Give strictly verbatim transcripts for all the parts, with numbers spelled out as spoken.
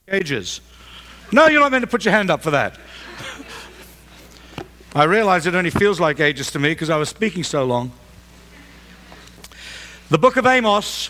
Ages. No, you're not meant to put your hand up for that. I realize it only feels like ages to me because I was speaking so long. The book of Amos,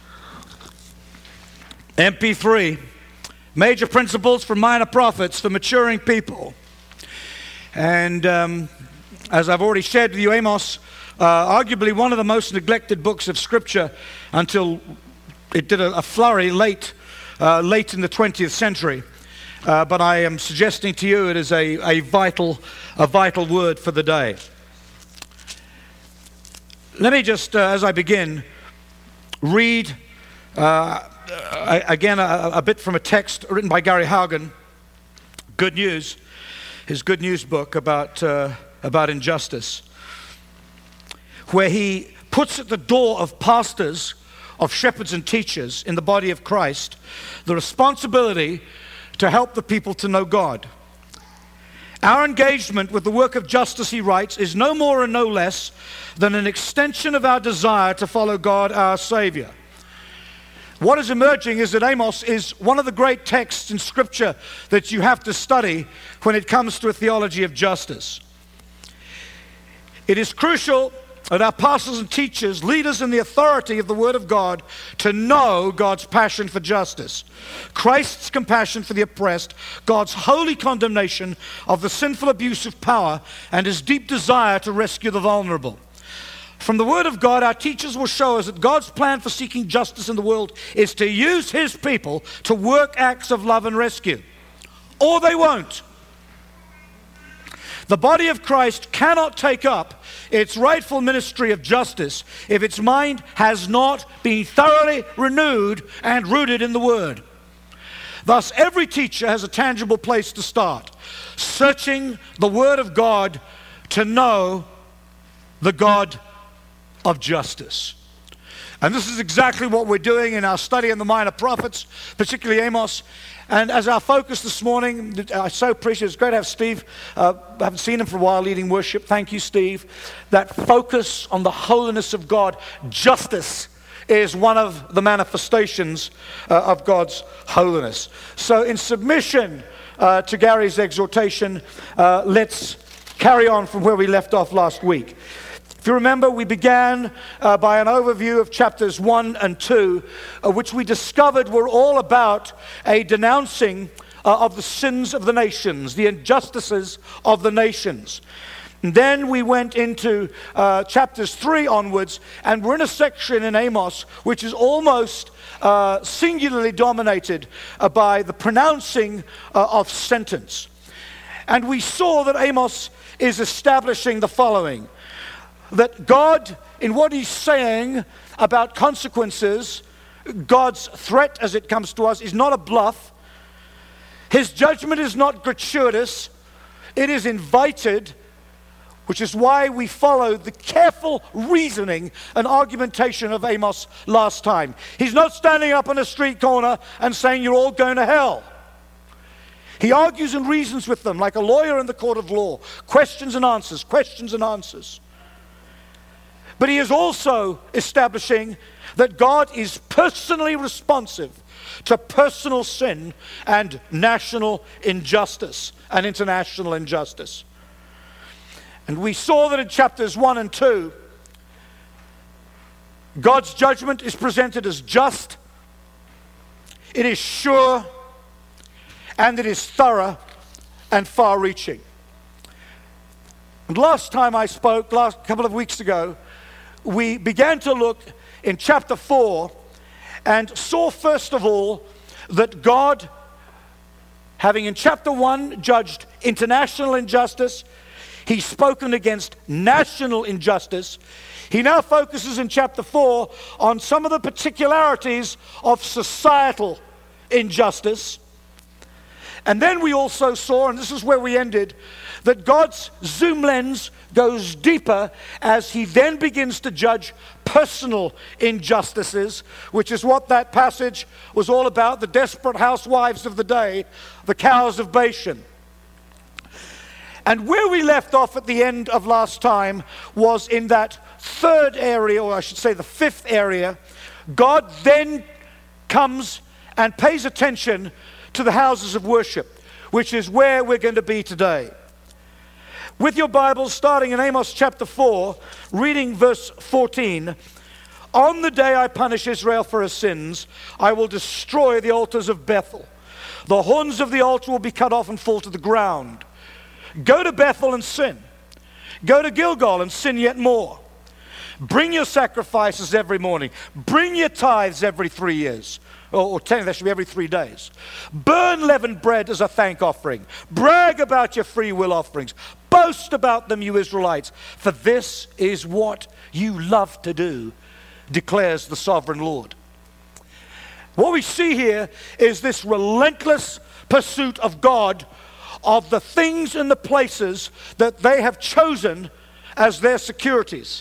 M P three, Major Principles for Minor Prophets for Maturing People. And um, as I've already shared with you, Amos, uh, arguably one of the most neglected books of Scripture until it did a, a flurry late, uh, late in the twentieth century. Uh, but I am suggesting to you it is a, a vital, a vital word for the day. Let me just, uh, as I begin, read uh, again a, a bit from a text written by Gary Haugen, Good News, his Good News book about uh, about injustice, where he puts at the door of pastors, of shepherds and teachers in the body of Christ, the responsibility to help the people to know God. Our engagement with the work of justice, he writes, is no more and no less than an extension of our desire to follow God, our Savior. What is emerging is that Amos is one of the great texts in Scripture that you have to study when it comes to a theology of justice. It is crucial that our pastors and teachers, leaders in the authority of the Word of God, to know God's passion for justice, Christ's compassion for the oppressed, God's holy condemnation of the sinful abuse of power, and His deep desire to rescue the vulnerable. From the Word of God, our teachers will show us that God's plan for seeking justice in the world is to use His people to work acts of love and rescue. Or they won't. The body of Christ cannot take up its rightful ministry of justice if its mind has not been thoroughly renewed and rooted in the Word. Thus, every teacher has a tangible place to start, searching the Word of God to know the God of justice. And this is exactly what we're doing in our study in the minor prophets, particularly Amos. And as our focus this morning, I so appreciate it. It's great to have Steve. Uh, I haven't seen him for a while leading worship. Thank you, Steve. That focus on the holiness of God. Justice is one of the manifestations uh, of God's holiness. So in submission uh, to Gary's exhortation, uh, let's carry on from where we left off last week. If you remember, we began uh, by an overview of chapters one and two, uh, which we discovered were all about a denouncing uh, of the sins of the nations, the injustices of the nations. And then we went into uh, chapters three onwards, and we're in a section in Amos which is almost uh, singularly dominated uh, by the pronouncing uh, of sentence. And we saw that Amos is establishing the following: that God, in what he's saying about consequences, God's threat as it comes to us is not a bluff. His judgment is not gratuitous. It is invited, which is why we followed the careful reasoning and argumentation of Amos last time. He's not standing up on a street corner and saying you're all going to hell. He argues and reasons with them like a lawyer in the court of law. Questions and answers, questions and answers. But he is also establishing that God is personally responsive to personal sin and national injustice and international injustice. And we saw that in chapters one and two, God's judgment is presented as just, it is sure, and it is thorough and far-reaching. And last time I spoke, last couple of weeks ago, we began to look in chapter four and saw first of all that God, having in chapter one judged international injustice, he's spoken against national injustice. He now focuses in chapter four on some of the particularities of societal injustice. And then we also saw, and this is where we ended, that God's zoom lens goes deeper as he then begins to judge personal injustices, which is what that passage was all about, the desperate housewives of the day, the cows of Bashan. And where we left off at the end of last time was in that third area, or I should say the fifth area. God then comes and pays attention to the houses of worship, which is where we're going to be today. With your Bibles, starting in Amos chapter four, reading verse fourteen, on the day I punish Israel for her sins, I will destroy the altars of Bethel. The horns of the altar will be cut off and fall to the ground. Go to Bethel and sin. Go to Gilgal and sin yet more. Bring your sacrifices every morning. Bring your tithes every three years. Or, or ten, that should be every three days. Burn leavened bread as a thank offering. Brag about your free will offerings. Boast about them, you Israelites. For this is what you love to do, declares the sovereign Lord. What we see here is this relentless pursuit of God, of the things and the places that they have chosen as their securities.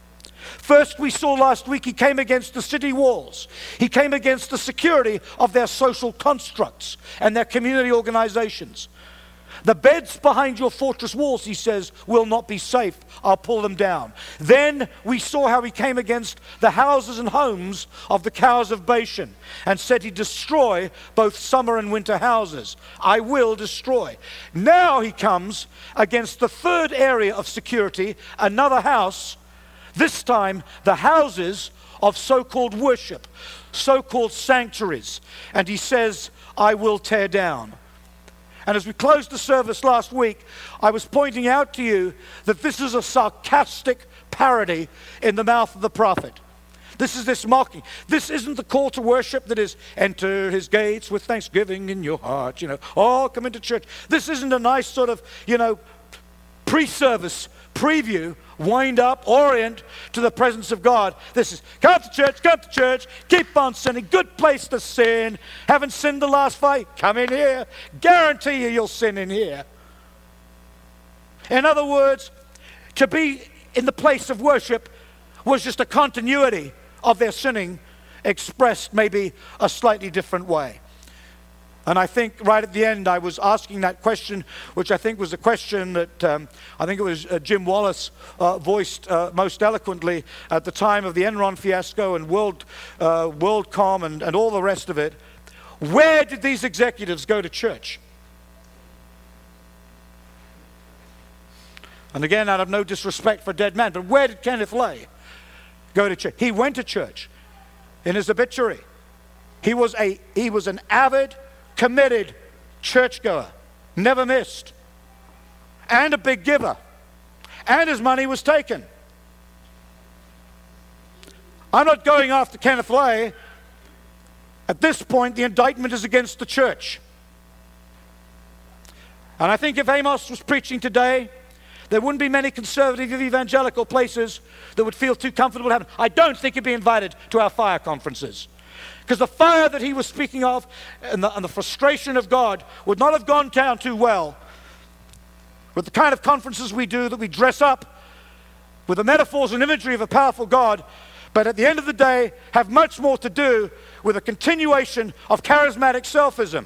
First, we saw last week, he came against the city walls. He came against the security of their social constructs and their community organizations. The beds behind your fortress walls, he says, will not be safe. I'll pull them down. Then we saw how he came against the houses and homes of the cows of Bashan and said he'd destroy both summer and winter houses. I will destroy. Now he comes against the third area of security, another house, this time the houses of so-called worship, so-called sanctuaries. And he says, I will tear down. And as we closed the service last week, I was pointing out to you that this is a sarcastic parody in the mouth of the prophet. This is this mocking. This isn't the call to worship that is, enter his gates with thanksgiving in your heart, you know, oh, come into church. This isn't a nice sort of, you know, pre-service preview, wind up, orient to the presence of God. This is, come to church, come to church, keep on sinning, good place to sin. Haven't sinned the last five? Come in here. Guarantee you you'll sin in here. In other words, to be in the place of worship was just a continuity of their sinning expressed maybe a slightly different way. And I think right at the end I was asking that question, which I think was a question that um, I think it was uh, Jim Wallace uh, voiced uh, most eloquently at the time of the Enron fiasco and World, uh, WorldCom and, and all the rest of it. Where did these executives go to church? And again, out of no disrespect for dead man, but where did Kenneth Lay go to church? He went to church. In his obituary, he was a he was an avid, committed churchgoer, never missed, and a big giver, and his money was taken. I'm not going after Kenneth Lay. At this point, the indictment is against the church. And I think if Amos was preaching today, there wouldn't be many conservative evangelical places that would feel too comfortable having. I don't think he'd be invited to our fire conferences. Because the fire that he was speaking of and the, and the frustration of God would not have gone down too well with the kind of conferences we do, that we dress up with the metaphors and imagery of a powerful God, but at the end of the day have much more to do with a continuation of charismatic selfism.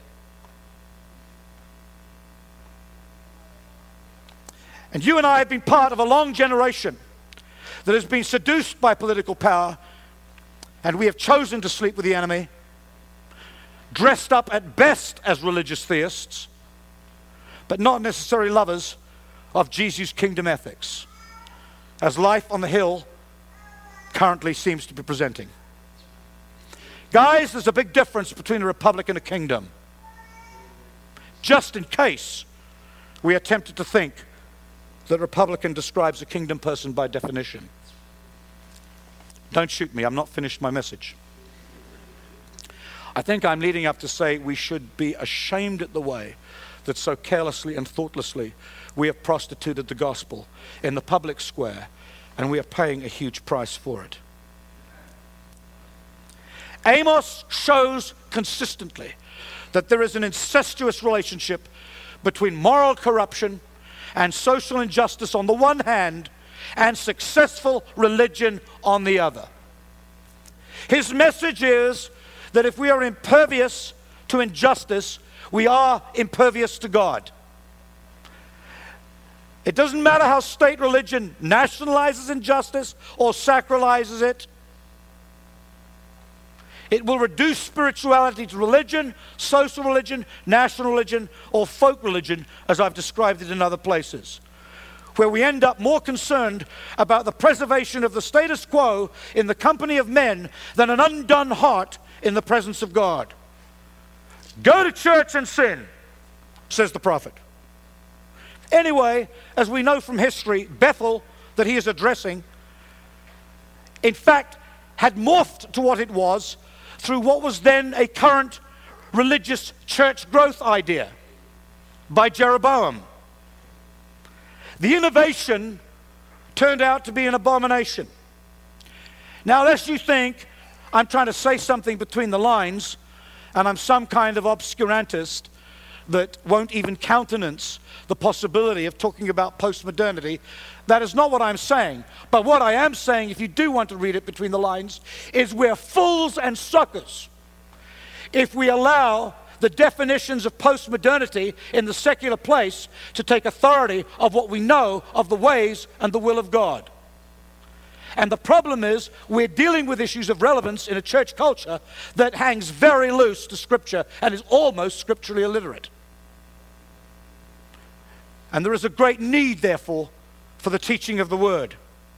And you and I have been part of a long generation that has been seduced by political power, and we have chosen to sleep with the enemy, dressed up at best as religious theists, but not necessarily lovers of Jesus' kingdom ethics, as life on the hill currently seems to be presenting. Guys, there's a big difference between a republic and a kingdom. Just in case we are tempted to think that Republican describes a kingdom person by definition. Don't shoot me, I'm not finished my message. I think I'm leading up to say we should be ashamed at the way that so carelessly and thoughtlessly we have prostituted the gospel in the public square, and we are paying a huge price for it. Amos shows consistently that there is an incestuous relationship between moral corruption and social injustice on the one hand, and successful religion on the other. His message is that if we are impervious to injustice, we are impervious to God. It doesn't matter how state religion nationalizes injustice or sacralizes it. It will reduce spirituality to religion, social religion, national religion, or folk religion, as I've described it in other places, where we end up more concerned about the preservation of the status quo in the company of men than an undone heart in the presence of God. Go to church and sin, says the prophet. Anyway, as we know from history, Bethel, that he is addressing, in fact, had morphed to what it was through what was then a current religious church growth idea by Jeroboam. The innovation turned out to be an abomination. Now, lest you think I'm trying to say something between the lines and I'm some kind of obscurantist that won't even countenance the possibility of talking about postmodernity, that is not what I'm saying. But what I am saying, if you do want to read it between the lines, is we're fools and suckers if we allow the definitions of postmodernity in the secular place to take authority of what we know of the ways and the will of God. And the problem is we're dealing with issues of relevance in a church culture that hangs very loose to Scripture and is almost scripturally illiterate. And there is a great need, therefore, for the teaching of the Word.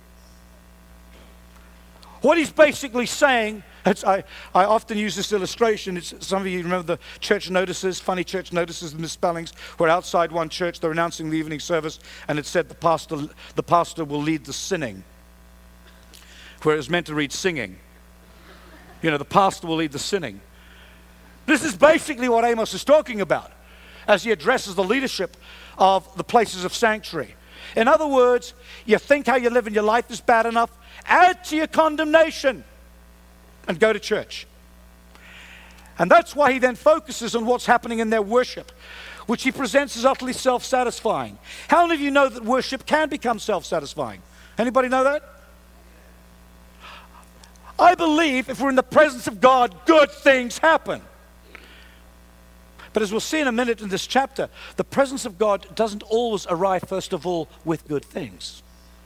What he's basically saying, it's, I, I often use this illustration. It's, some of you remember the church notices, funny church notices, the misspellings, where outside one church they're announcing the evening service and it said the pastor, the pastor will lead the sinning, where it was meant to read singing. You know, the pastor will lead the sinning. This is basically what Amos is talking about as he addresses the leadership of the places of sanctuary. In other words, you think how you live in your life is bad enough, add to your condemnation and go to church. And that's why he then focuses on what's happening in their worship, which he presents as utterly self-satisfying. How many of you know that worship can become self-satisfying? Anybody know that? I believe if we're in the presence of God, good things happen. But as we'll see in a minute in this chapter, the presence of God doesn't always arrive, first of all, with good things.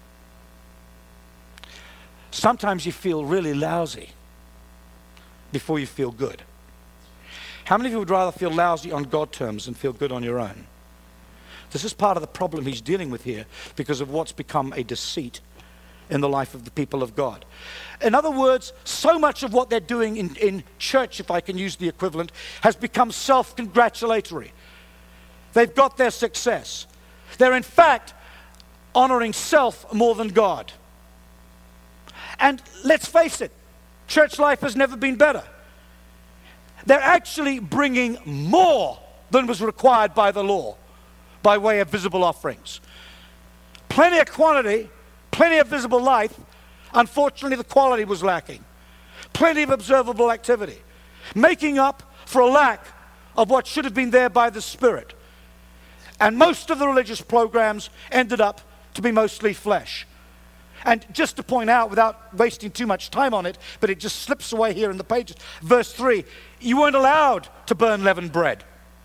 Sometimes you feel really lousy before you feel good. How many of you would rather feel lousy on God terms than feel good on your own? This is part of the problem he's dealing with here because of what's become a deceit in the life of the people of God. In other words, so much of what they're doing in, in church, if I can use the equivalent, has become self-congratulatory. They've got their success. They're in fact honoring self more than God. And let's face it, church life has never been better. They're actually bringing more than was required by the law by way of visible offerings. Plenty of quantity, plenty of visible life. Unfortunately, the quality was lacking. Plenty of observable activity, making up for a lack of what should have been there by the Spirit. And most of the religious programs ended up to be mostly flesh. And just to point out, without wasting too much time on it, but it just slips away here in the pages, verse three, you weren't allowed to burn leavened bread.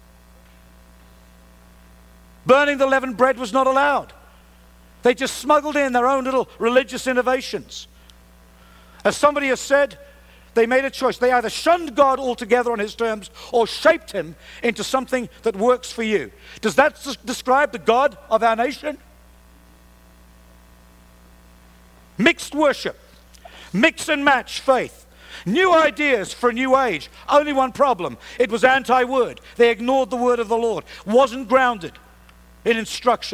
Burning the leavened bread was not allowed. They just smuggled in their own little religious innovations. As somebody has said, they made a choice. They either shunned God altogether on his terms or shaped him into something that works for you. Does that s- describe the God of our nation? Mixed worship, mix and match faith, new ideas for a new age. Only one problem: it was anti-word. They ignored the word of the Lord. Wasn't grounded in instruction.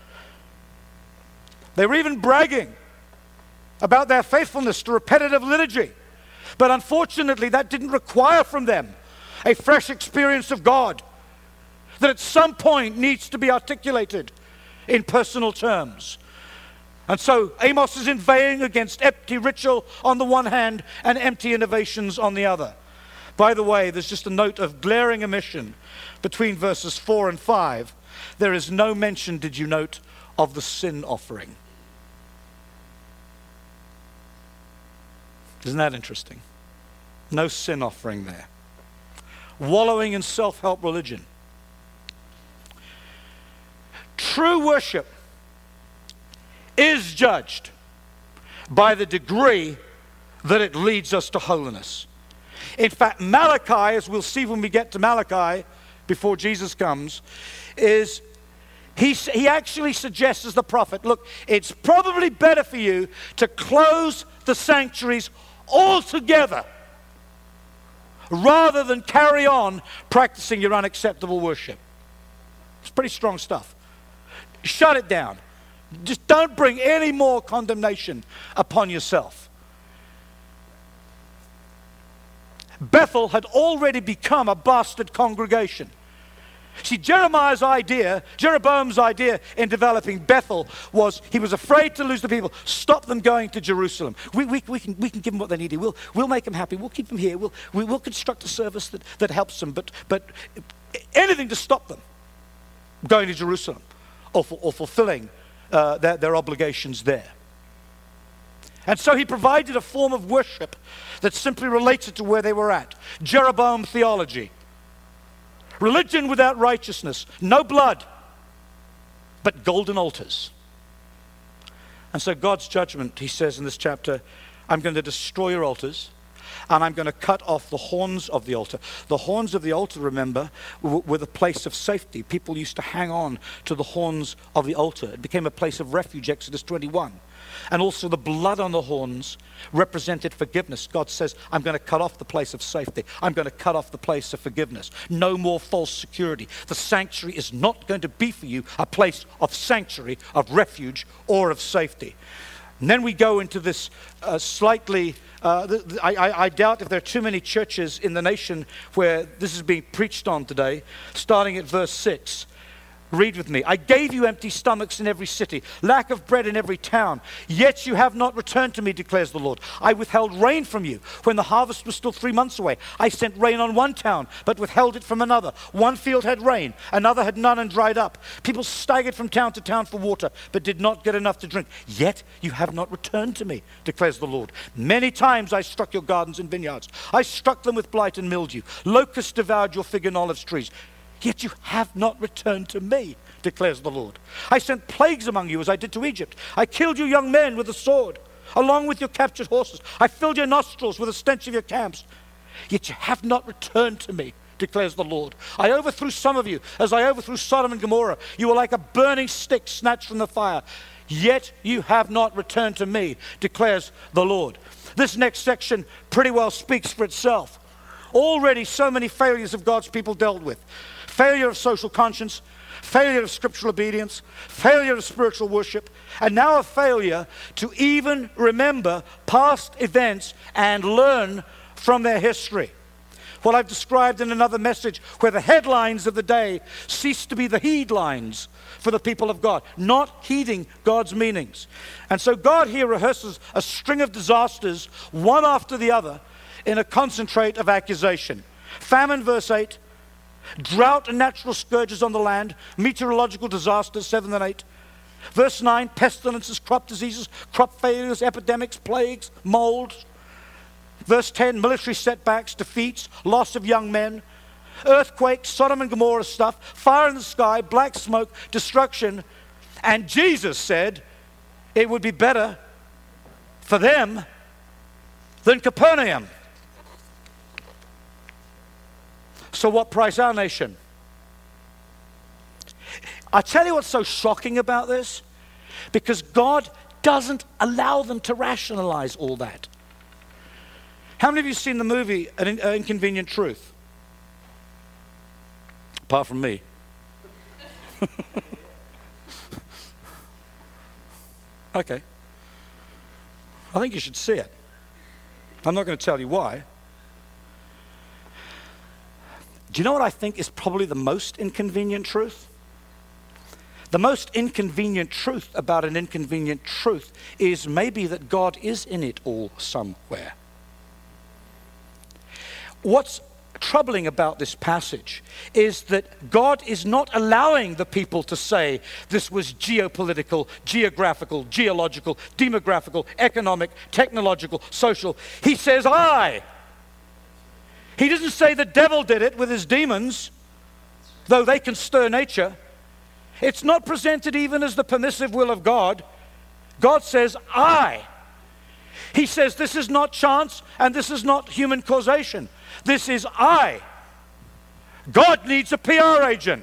They were even bragging about their faithfulness to repetitive liturgy. But unfortunately, that didn't require from them a fresh experience of God that at some point needs to be articulated in personal terms. And so Amos is inveighing against empty ritual on the one hand and empty innovations on the other. By the way, there's just a note of glaring omission between verses four and five. There is no mention, did you note, of the sin offering. Isn't that interesting? No sin offering there. Wallowing in self-help religion. True worship is judged by the degree that it leads us to holiness. In fact, Malachi, as we'll see when we get to Malachi, before Jesus comes, is he, he actually suggests as the prophet, look, it's probably better for you to close the sanctuaries altogether rather than carry on practicing your unacceptable worship. It's pretty strong stuff. Shut it down. Just don't bring any more condemnation upon yourself. Bethel had already become a bastard congregation. See, Jeremiah's idea, Jeroboam's idea in developing Bethel was he was afraid to lose the people, stop them going to Jerusalem. We, we, we, can, we can give them what they need. We'll, we'll make them happy. We'll keep them here. We'll, we, we'll construct a service that, that helps them, but, but anything to stop them going to Jerusalem or, for, or fulfilling uh, their, their obligations there. And so he provided a form of worship that simply related to where they were at. Jeroboam theology. Religion without righteousness, no blood, but golden altars. And so God's judgment, he says in this chapter, I'm going to destroy your altars, and I'm going to cut off the horns of the altar. The horns of the altar, remember, were the place of safety. People used to hang on to the horns of the altar. It became a place of refuge, Exodus twenty-one. And also the blood on the horns represented forgiveness. God says, I'm going to cut off the place of safety. I'm going to cut off the place of forgiveness. No more false security. The sanctuary is not going to be for you a place of sanctuary, of refuge, or of safety. And then we go into this uh, slightly, uh, th- th- I, I, I doubt if there are too many churches in the nation where this is being preached on today, starting at verse six. Read with me. I gave you empty stomachs in every city, lack of bread in every town. Yet you have not returned to me, declares the Lord. I withheld rain from you when the harvest was still three months away. I sent rain on one town, but withheld it from another. One field had rain, another had none and dried up. People staggered from town to town for water, but did not get enough to drink. Yet you have not returned to me, declares the Lord. Many times I struck your gardens and vineyards. I struck them with blight and mildew. Locusts devoured your fig and olive trees. Yet you have not returned to me, declares the Lord. I sent plagues among you as I did to Egypt. I killed you young men with a sword, along with your captured horses. I filled your nostrils with the stench of your camps. Yet you have not returned to me, declares the Lord. I overthrew some of you as I overthrew Sodom and Gomorrah. You were like a burning stick snatched from the fire. Yet you have not returned to me, declares the Lord. This next section pretty well speaks for itself. Already so many failures of God's people dealt with. Failure of social conscience, failure of scriptural obedience, failure of spiritual worship, and now a failure to even remember past events and learn from their history. What I've described in another message, where the headlines of the day cease to be the heedlines for the people of God, not heeding God's meanings. And so God here rehearses a string of disasters, one after the other, in a concentrate of accusation. Famine, verse eight. Drought and natural scourges on the land, meteorological disasters, seven and eight. Verse nine, pestilences, crop diseases, crop failures, epidemics, plagues, mold. Verse ten, military setbacks, defeats, loss of young men, earthquakes, Sodom and Gomorrah stuff, fire in the sky, black smoke, destruction. And Jesus said it would be better for them than Capernaum. So what price our nation? I tell you what's so shocking about this, because God doesn't allow them to rationalize all that. How many of you have seen the movie An In- uh, Inconvenient Truth? Apart from me. Okay. I think you should see it. I'm not going to tell you why. Do you know what I think is probably the most inconvenient truth? The most inconvenient truth about an inconvenient truth is maybe that God is in it all somewhere. What's troubling about this passage is that God is not allowing the people to say this was geopolitical, geographical, geological, demographical, economic, technological, social. He says, I. He doesn't say the devil did it with his demons, though they can stir nature. It's not presented even as the permissive will of God. God says, I. He says this is not chance and this is not human causation. This is I. God needs a P R agent.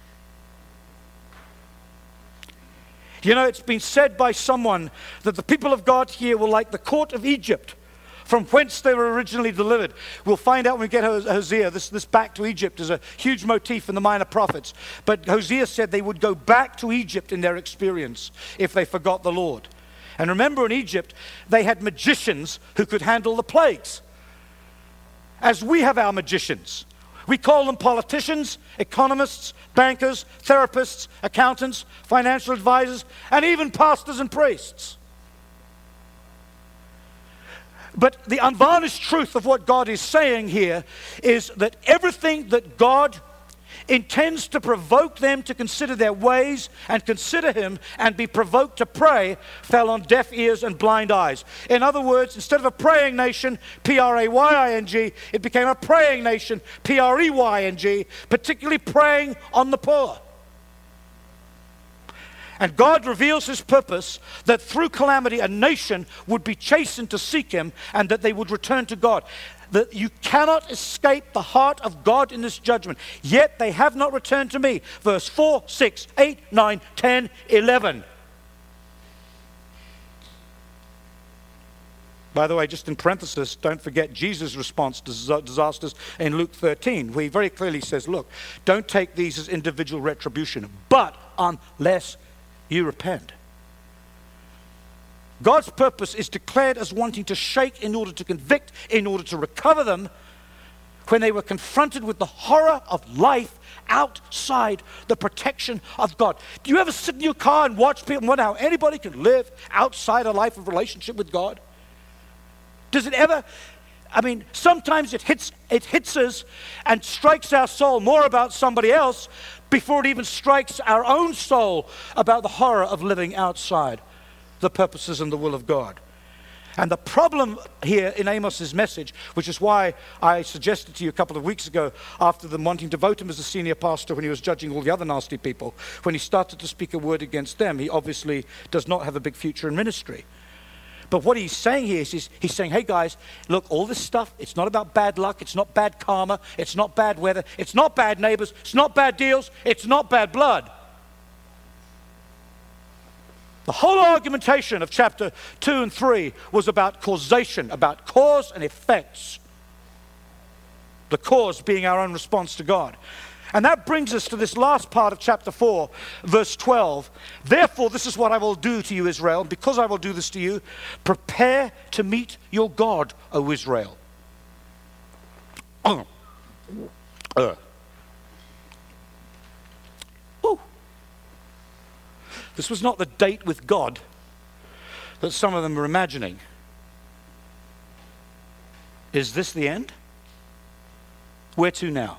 You know, it's been said by someone that the people of God here were like the court of Egypt, from whence they were originally delivered. We'll find out when we get Hosea. This, this back to Egypt is a huge motif in the minor prophets. But Hosea said they would go back to Egypt in their experience if they forgot the Lord. And remember, in Egypt, they had magicians who could handle the plagues, as we have our magicians. We call them politicians, economists, bankers, therapists, accountants, financial advisors, and even pastors and priests. But the unvarnished truth of what God is saying here is that everything that God intends to provoke them to consider their ways and consider Him and be provoked to pray fell on deaf ears and blind eyes. In other words, instead of a praying nation, P R A Y I N G, it became a praying nation, P R E Y N G, particularly preying on the poor. And God reveals His purpose that through calamity a nation would be chastened to seek Him and that they would return to God. That you cannot escape the heart of God in this judgment. Yet they have not returned to me. Verse four, six, eight, nine, ten, eleven. By the way, just in parenthesis, don't forget Jesus' response to disasters in Luke thirteen, where He very clearly says, look, don't take these as individual retribution, but unless you repent. God's purpose is declared as wanting to shake in order to convict, in order to recover them when they were confronted with the horror of life outside the protection of God. Do you ever sit in your car and watch people and wonder how anybody can live outside a life of relationship with God? Does it ever? I mean, sometimes it hits, it hits us and strikes our soul more about somebody else before it even strikes our own soul about the horror of living outside the purposes and the will of God. And the problem here in Amos's message, which is why I suggested to you a couple of weeks ago, after them wanting to vote him as a senior pastor when he was judging all the other nasty people, when he started to speak a word against them, he obviously does not have a big future in ministry. But what he's saying here is he's, he's saying, hey guys, look, all this stuff, it's not about bad luck, it's not bad karma, it's not bad weather, it's not bad neighbors, it's not bad deals, it's not bad blood. The whole argumentation of chapter two and three was about causation, about cause and effects. The cause being our own response to God. And that brings us to this last part of chapter four, verse twelve. Therefore, this is what I will do to you, Israel. Because I will do this to you, prepare to meet your God, O Israel. Uh. Uh. This was not the date with God that some of them were imagining. Is this the end? Where to now?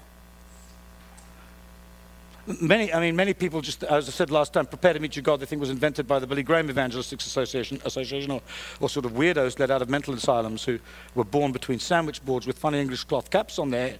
Many, I mean, many people just, as I said last time, prepare to meet your God, they think was invented by the Billy Graham Evangelistics Association, Association or, or sort of weirdos let out of mental asylums who were born between sandwich boards with funny English cloth caps on their head.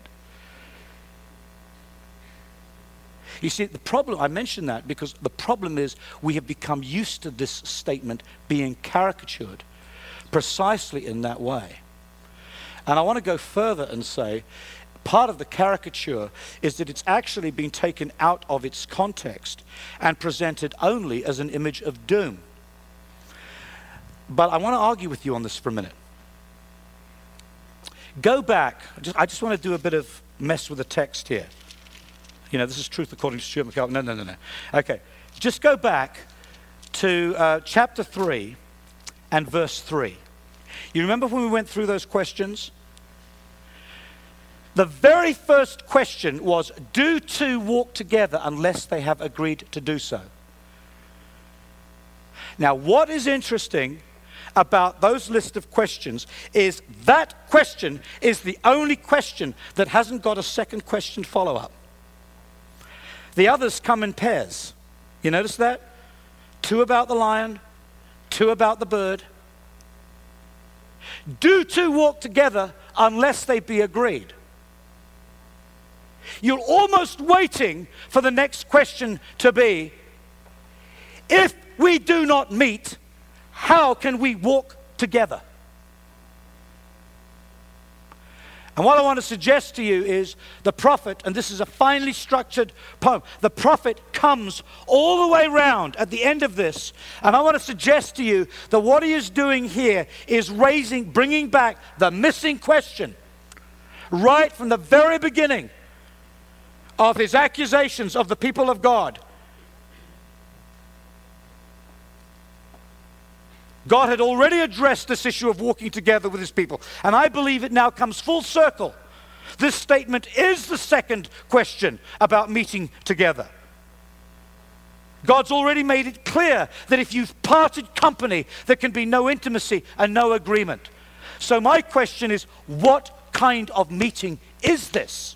You see, the problem, I mention that because the problem is we have become used to this statement being caricatured precisely in that way. And I want to go further and say, part of the caricature is that it's actually been taken out of its context and presented only as an image of doom. But I want to argue with you on this for a minute. Go back, just, I just want to do a bit of mess with the text here. You know, this is truth according to Stuart McCall. No, no, no, no. Okay, just go back to uh, chapter three and verse three. You remember when we went through those questions? The very first question was, do two walk together unless they have agreed to do so? Now, what is interesting about those list of questions is that question is the only question that hasn't got a second question follow-up. The others come in pairs. You notice that? Two about the lion, two about the bird. Do two walk together unless they be agreed? You're almost waiting for the next question to be, if we do not meet, how can we walk together? And what I want to suggest to you is the prophet, and this is a finely structured poem, the prophet comes all the way round at the end of this, and I want to suggest to you that what he is doing here is raising, bringing back the missing question right from the very beginning of his accusations of the people of God. God had already addressed this issue of walking together with his people. And I believe it now comes full circle. This statement is the second question about meeting together. God's already made it clear that if you've parted company, there can be no intimacy and no agreement. So my question is, what kind of meeting is this?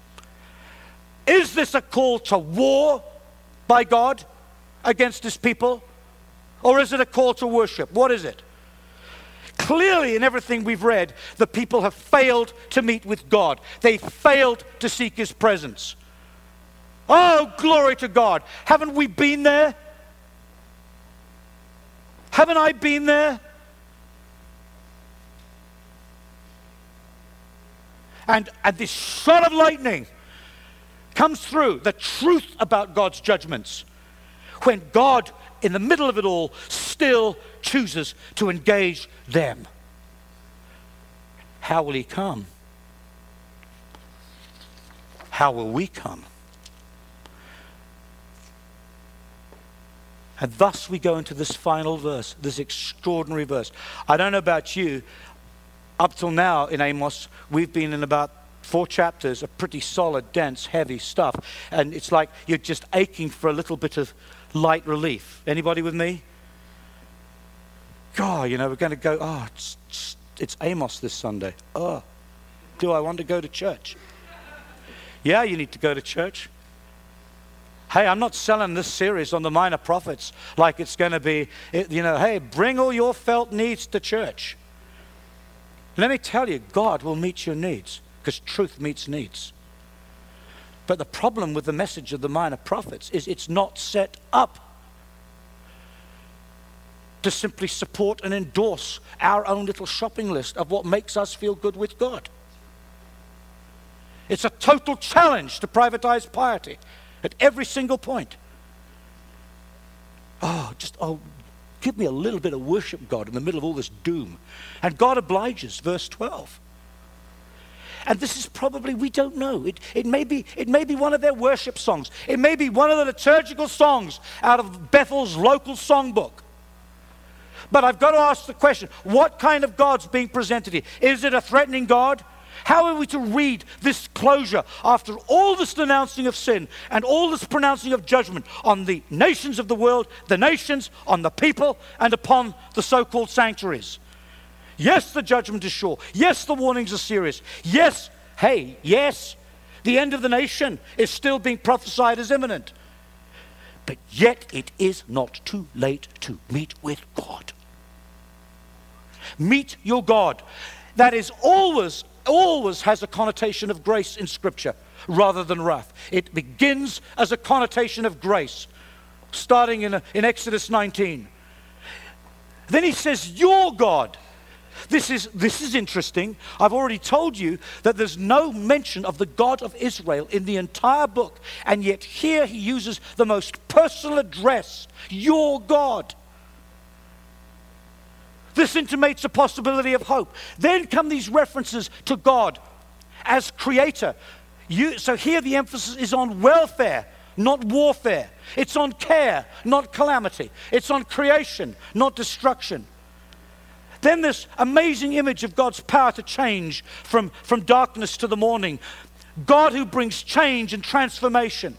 Is this a call to war by God against his people? Or is it a call to worship? What is it? Clearly, in everything we've read, the people have failed to meet with God. They failed to seek his presence. Oh, glory to God. Haven't we been there? Haven't I been there? And, and this shot of lightning comes through, the truth about God's judgments, when God, in the middle of it all, still chooses to engage them. How will he come? How will we come? And thus we go into this final verse, this extraordinary verse. I don't know about you, up till now in Amos, we've been in about four chapters of pretty solid, dense, heavy stuff. And it's like you're just aching for a little bit of light relief. Anybody with me? God, you know, we're going to go, oh, it's, it's, it's Amos this Sunday. Oh, do I want to go to church? Yeah, you need to go to church. Hey, I'm not selling this series on the minor prophets like it's going to be, you know, hey, bring all your felt needs to church. Let me tell you, God will meet your needs because truth meets needs. But the problem with the message of the minor prophets is it's not set up to simply support and endorse our own little shopping list of what makes us feel good with God. It's a total challenge to privatize piety at every single point. Oh, just, oh, give me a little bit of worship, God, in the middle of all this doom. And God obliges, verse twelve. And this is probably, we don't know. It, it, may be, it may be one of their worship songs. It may be one of the liturgical songs out of Bethel's local songbook. But I've got to ask the question, what kind of God's being presented here? Is it a threatening God? How are we to read this closure after all this denouncing of sin and all this pronouncing of judgment on the nations of the world, the nations, on the people, and upon the so-called sanctuaries? Yes, the judgment is sure. Yes, the warnings are serious. Yes, hey, yes, the end of the nation is still being prophesied as imminent. But yet it is not too late to meet with God. Meet your God. That is always, always has a connotation of grace in Scripture rather than wrath. It begins as a connotation of grace, starting in, in Exodus nineteen. Then he says, your God. This is, this is interesting. I've already told you that there's no mention of the God of Israel in the entire book, and yet here he uses the most personal address, your God. This intimates a possibility of hope. Then come these references to God as creator. You, so here the emphasis is on welfare, not warfare. It's on care, not calamity. It's on creation, not destruction. Then this amazing image of God's power to change from, from darkness to the morning. God who brings change and transformation.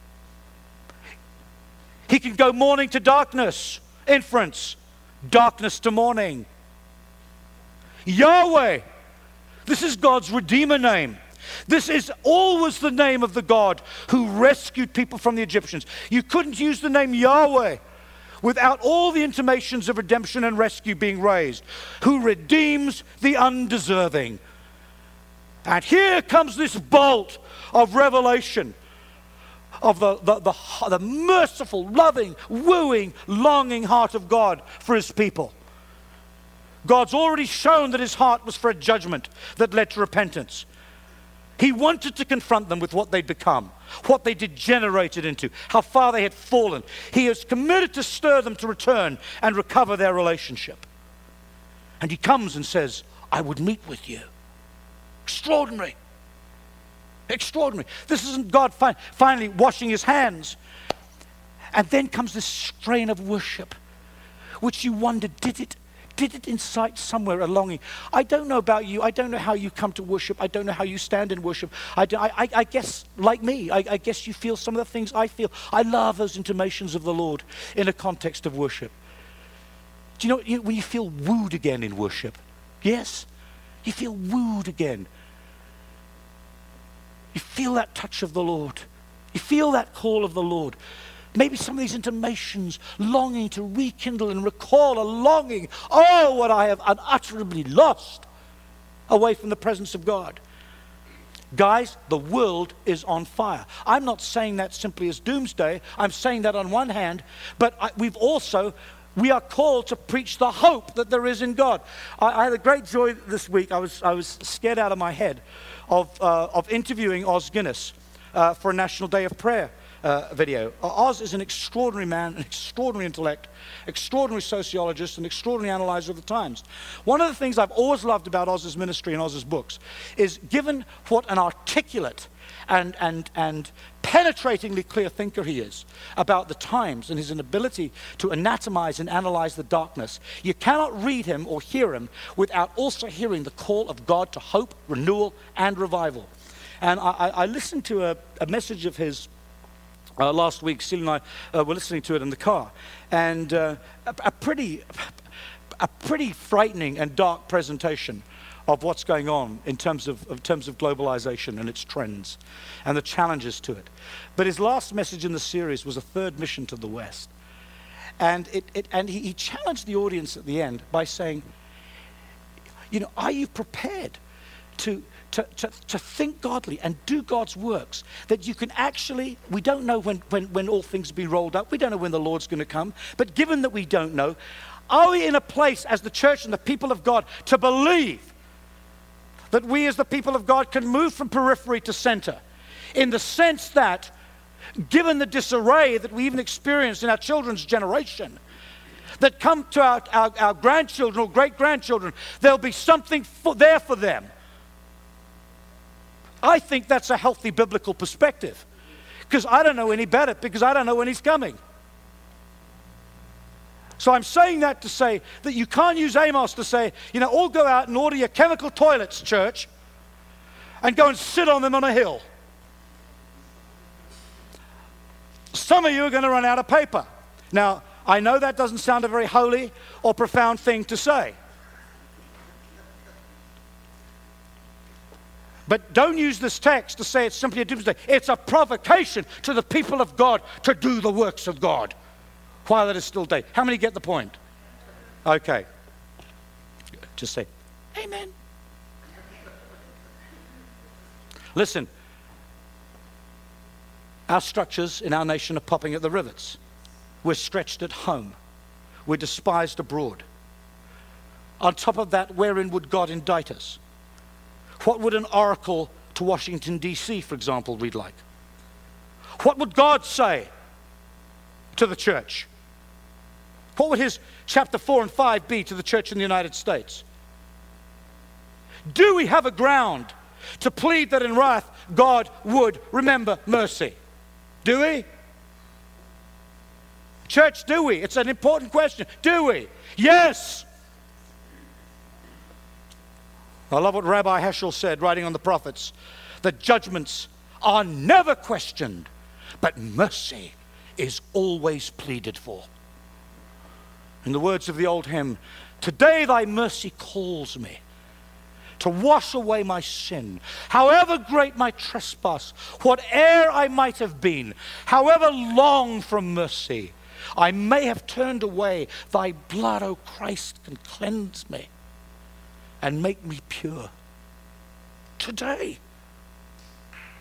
He can go morning to darkness, inference, darkness to morning. Yahweh, this is God's Redeemer name. This is always the name of the God who rescued people from the Egyptians. You couldn't use the name Yahweh without all the intimations of redemption and rescue being raised, who redeems the undeserving. And here comes this bolt of revelation of the, the, the, the merciful, loving, wooing, longing heart of God for his people. God's already shown that his heart was for a judgment that led to repentance. He wanted to confront them with what they'd become, what they degenerated into, how far they had fallen. He is committed to stir them to return and recover their relationship. And he comes and says, I would meet with you. Extraordinary. Extraordinary. This isn't God fi- finally washing his hands. And then comes this strain of worship, which you wonder, did it Did it incite somewhere a longing? I don't know about you. I don't know how you come to worship. I don't know how you stand in worship. I, do, I, I, I guess, like me, I, I guess you feel some of the things I feel. I love those intimations of the Lord in a context of worship. Do you know, you, when you feel wooed again in worship? Yes? You feel wooed again. You feel that touch of the Lord. You feel that call of the Lord. Maybe some of these intimations, longing to rekindle and recall a longing. Oh, what I have unutterably lost away from the presence of God. Guys, the world is on fire. I'm not saying that simply as doomsday. I'm saying that on one hand, but I, we've also, we are called to preach the hope that there is in God. I, I had a great joy this week. I was, I was scared out of my head of, uh, of interviewing Os Guinness uh, for a National Day of Prayer. Uh, video. Oz is an extraordinary man, an extraordinary intellect, extraordinary sociologist, an extraordinary analyzer of the times. One of the things I've always loved about Oz's ministry and Oz's books is, given what an articulate and, and, and penetratingly clear thinker he is about the times and his inability to anatomize and analyze the darkness, you cannot read him or hear him without also hearing the call of God to hope, renewal, and revival. And I, I, I listened to a, a message of his Uh, last week. Celia and I uh, were listening to it in the car, and uh, a, a pretty, a pretty frightening and dark presentation of what's going on in terms of, in terms of globalization and its trends and the challenges to it. But his last message in the series was a third mission to the West, and it, it and he, he challenged the audience at the end by saying, you know, are you prepared to To, to, to think godly and do God's works, that you can actually, we don't know when, when, when all things will be rolled up, we don't know when the Lord's going to come, but given that we don't know, are we in a place as the church and the people of God to believe that we as the people of God can move from periphery to center, in the sense that, given the disarray that we even experienced in our children's generation, that come to our, our, our grandchildren or great-grandchildren, there'll be something for, there for them. I think that's a healthy biblical perspective, because I don't know any better, because I don't know when he's coming. So I'm saying that to say that you can't use Amos to say, you know, all go out and order your chemical toilets, church, and go and sit on them on a hill. Some of you are going to run out of paper. Now, I know that doesn't sound a very holy or profound thing to say. But don't use this text to say it's simply a doomsday. It's a provocation to the people of God to do the works of God while it is still day. How many get the point? Okay. Just say, amen. Listen, our structures in our nation are popping at the rivets. We're stretched at home. We're despised abroad. On top of that, wherein would God indict us? What would an oracle to Washington, D C, for example, read like? What would God say to the church? What would his chapter four and five be to the church in the United States? Do we have a ground to plead that in wrath God would remember mercy? Do we? Church, do we? It's an important question. Do we? Yes. I love what Rabbi Heschel said, writing on the prophets, that judgments are never questioned, but mercy is always pleaded for. In the words of the old hymn, today thy mercy calls me to wash away my sin, however great my trespass, whate'er I might have been, however long from mercy I may have turned away, thy blood, O Christ, can cleanse me and make me pure. Today.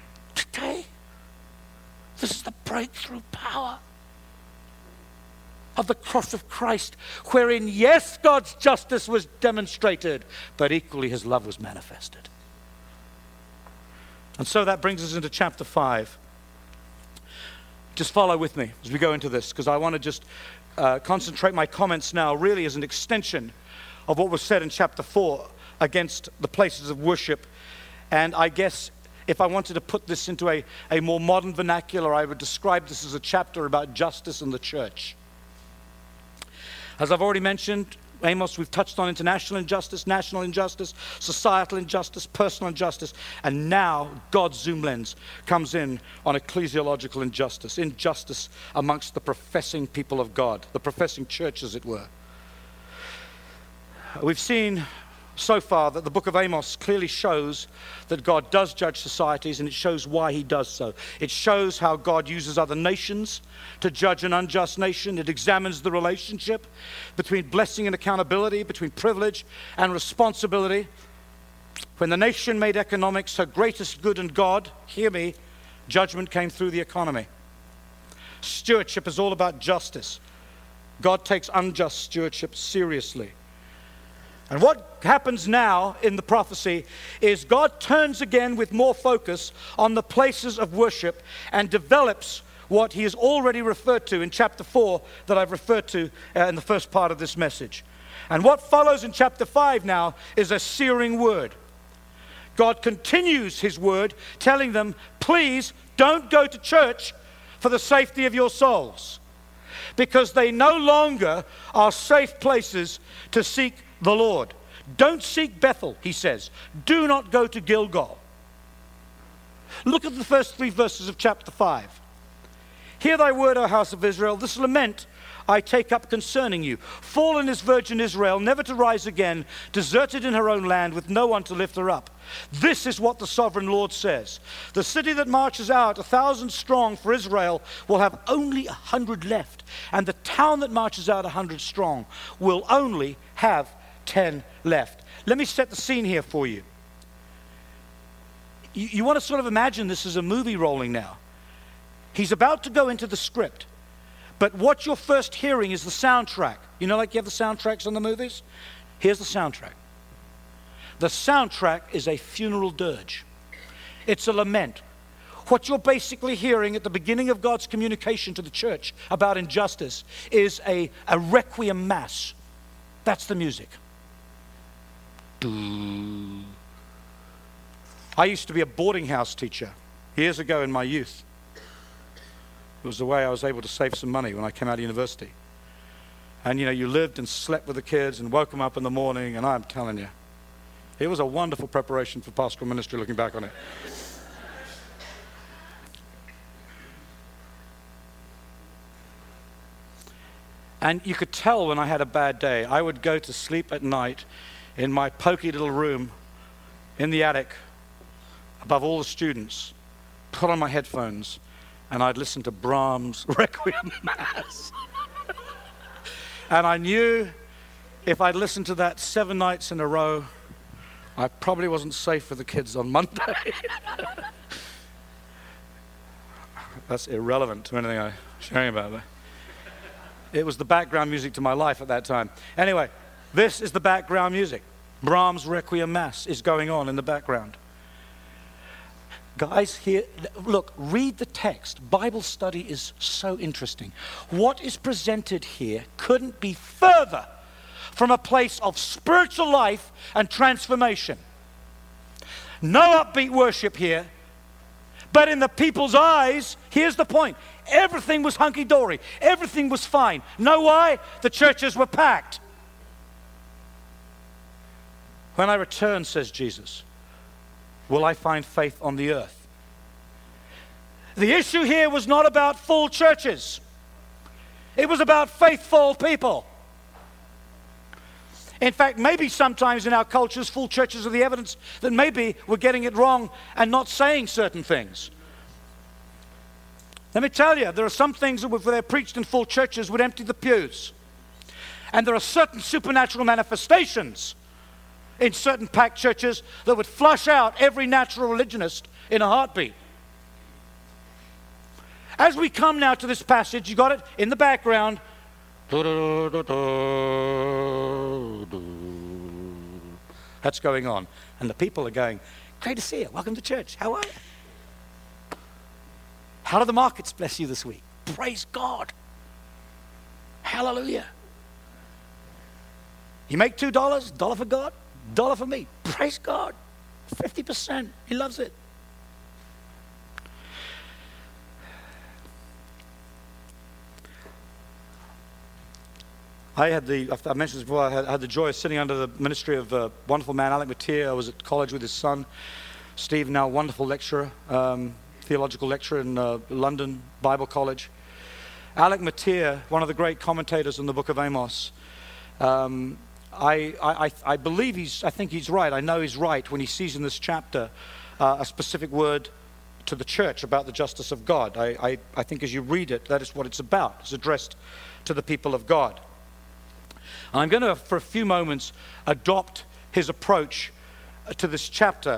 Today. This is the breakthrough power. of the cross of Christ, wherein, yes, God's justice was demonstrated, but equally his love was manifested. And so that brings us into chapter five. Just follow with me as we go into this, because I want to just uh, concentrate my comments now really as an extension of what was said in chapter four against the places of worship. And I guess if I wanted to put this into a, a more modern vernacular, I would describe this as a chapter about justice in the church. As I've already mentioned, Amos, we've touched on international injustice, national injustice, societal injustice, personal injustice, and now God's zoom lens comes in on ecclesiological injustice, injustice amongst the professing people of God, the professing church, as it were. We've seen so far that the book of Amos clearly shows that God does judge societies, and it shows why he does so. It shows how God uses other nations to judge an unjust nation. It examines the relationship between blessing and accountability, between privilege and responsibility. When the nation made economics her greatest good in God, hear me, judgment came through the economy. Stewardship is all about justice. God takes unjust stewardship seriously. And what happens now in the prophecy is God turns again with more focus on the places of worship and develops what he has already referred to in chapter four that I've referred to uh, in the first part of this message. And what follows in chapter five now is a searing word. God continues his word, telling them, please don't go to church for the safety of your souls, because they no longer are safe places to seek the Lord. Don't seek Bethel, he says. Do not go to Gilgal. Look at the first three verses of chapter five. Hear thy word, O house of Israel. This lament I take up concerning you. Fallen is virgin Israel, never to rise again, deserted in her own land, with no one to lift her up. This is what the sovereign Lord says. The city that marches out a thousand strong for Israel will have only a hundred left, and the town that marches out a hundred strong will only have ten left. Let me set the scene here for you. You, you want to sort of imagine this as a movie rolling now. He's about to go into the script. But what you're first hearing is the soundtrack. You know, like you have the soundtracks on the movies? Here's the soundtrack. The soundtrack is a funeral dirge. It's a lament. What you're basically hearing at the beginning of God's communication to the church about injustice is a, a requiem mass. That's the music. I used to be a boarding house teacher years ago in my youth. It was the way I was able to save some money when I came out of university. And, you know, you lived and slept with the kids and woke them up in the morning, and I'm telling you, it was a wonderful preparation for pastoral ministry looking back on it. And you could tell when I had a bad day. I would go to sleep at night in my poky little room in the attic above all the students, put on my headphones, and I'd listen to Brahms' Requiem Mass. And I knew if I'd listened to that seven nights in a row, I probably wasn't safe for the kids on Monday. That's irrelevant to anything I'm sharing about that. It was the background music to my life at that time. Anyway, this is the background music. Brahms' Requiem Mass is going on in the background. Guys, here, look, read the text. Bible study is so interesting. What is presented here couldn't be further from a place of spiritual life and transformation. No upbeat worship here, but in the people's eyes, here's the point. Everything was hunky-dory. Everything was fine. Know why? The churches were packed. When I return, says Jesus, will I find faith on the earth? The issue here was not about full churches. It was about faithful people. In fact, maybe sometimes in our cultures, full churches are the evidence that maybe we're getting it wrong and not saying certain things. Let me tell you, there are some things that if they're preached in full churches would empty the pews. And there are certain supernatural manifestations in certain packed churches that would flush out every natural religionist in a heartbeat. As we come now to this passage, you got it in the background. That's going on. And the people are going, great to see you. Welcome to church. How are you? How do the markets bless you this week? Praise God. Hallelujah. You make two dollars, dollar for God, dollar for me. Praise God. fifty percent. He loves it. I had the, I mentioned this before, I had, I had the joy of sitting under the ministry of a wonderful man, Alec Motyer. I was at college with his son, Steve, now a wonderful lecturer, um, theological lecturer in uh, London Bible College. Alec Motyer, one of the great commentators on the book of Amos, um, I, I, I believe he's, I think he's right, I know he's right when he sees in this chapter uh, a specific word to the church about the justice of God. I, I, I think as you read it, that is what it's about. It's addressed to the people of God. And I'm going to, for a few moments, adopt his approach to this chapter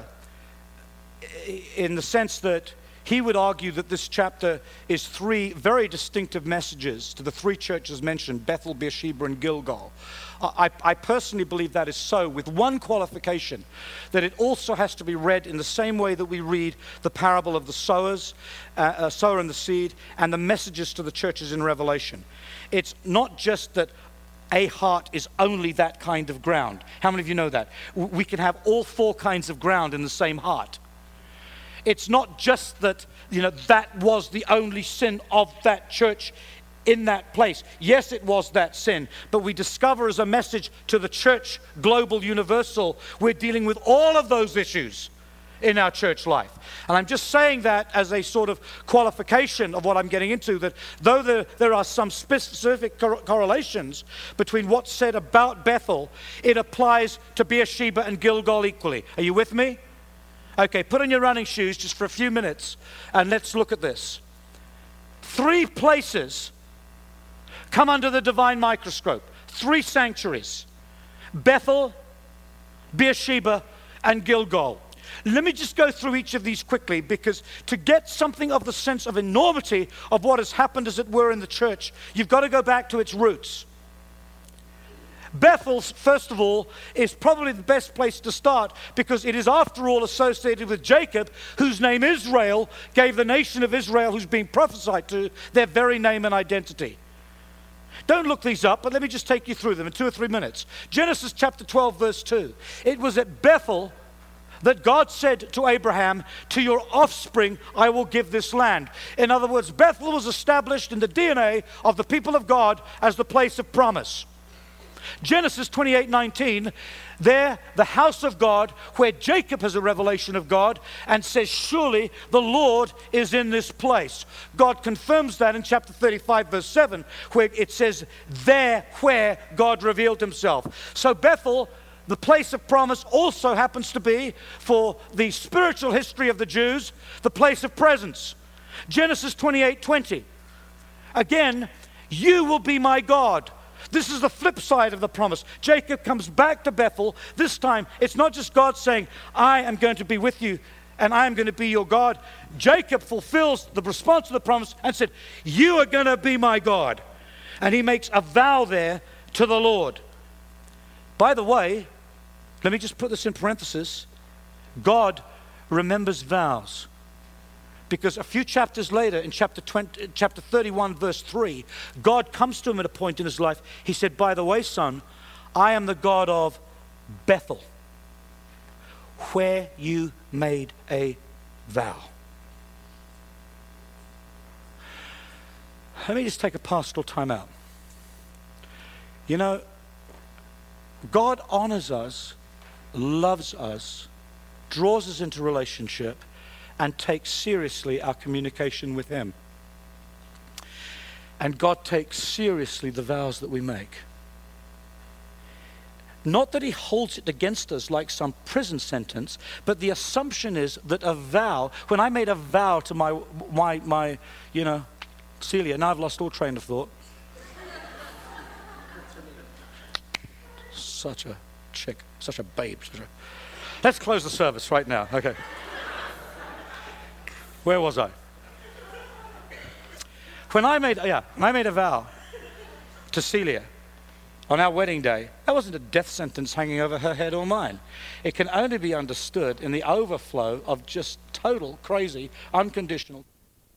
in the sense that he would argue that this chapter is three very distinctive messages to the three churches mentioned, Bethel, Beersheba, and Gilgal. I, I personally believe that is so, with one qualification, that it also has to be read in the same way that we read the parable of the sowers, uh, uh, sower and the seed, and the messages to the churches in Revelation. It's not just that a heart is only that kind of ground. How many of you know that? We can have all four kinds of ground in the same heart. It's not just that, you know, that was the only sin of that church in that place. Yes, it was that sin, but we discover as a message to the church, global, universal, we're dealing with all of those issues in our church life. And I'm just saying that as a sort of qualification of what I'm getting into, that though there, there are some specific cor- correlations between what's said about Bethel, it applies to Beersheba and Gilgal equally. Are you with me? Okay, put on your running shoes just for a few minutes and let's look at this. Three places come under the divine microscope. Three sanctuaries. Bethel, Beersheba, and Gilgal. Let me just go through each of these quickly, because to get something of the sense of enormity of what has happened, as it were, in the church, you've got to go back to its roots. Bethel, first of all, is probably the best place to start, because it is, after all, associated with Jacob, whose name Israel gave the nation of Israel, who's being prophesied to, their very name and identity. Don't look these up, but let me just take you through them in two or three minutes. Genesis chapter twelve, verse two. It was at Bethel that God said to Abraham, to your offspring I will give this land. In other words, Bethel was established in the D N A of the people of God as the place of promise. Genesis twenty-eight nineteen, there the house of God, where Jacob has a revelation of God and says, surely the Lord is in this place. God confirms that in chapter thirty-five verse seven, where it says, there where God revealed himself. So Bethel, the place of promise, also happens to be, for the spiritual history of the Jews, the place of presence. Genesis twenty-eight twenty, again, you will be my God. This is the flip side of the promise. Jacob comes back to Bethel. This time, it's not just God saying, I am going to be with you and I am going to be your God. Jacob fulfills the response to the promise and said, you are going to be my God. And he makes a vow there to the Lord. By the way, let me just put this in parenthesis. God remembers vows. Because a few chapters later, in chapter twenty, chapter thirty-one, verse three, God comes to him at a point in his life. He said, by the way, son, I am the God of Bethel, where you made a vow. Let me just take a pastoral time out. You know, God honors us, loves us, draws us into relationship, and takes seriously our communication with him. And God takes seriously the vows that we make. Not that he holds it against us like some prison sentence, but the assumption is that a vow, when I made a vow to my, my, my you know, Celia, now I've lost all train of thought. Such a chick, such a babe. Such a... Let's close the service right now, okay. Where was I? When I made, yeah, when I made a vow to Celia on our wedding day, that wasn't a death sentence hanging over her head or mine. It can only be understood in the overflow of just total, crazy, unconditional,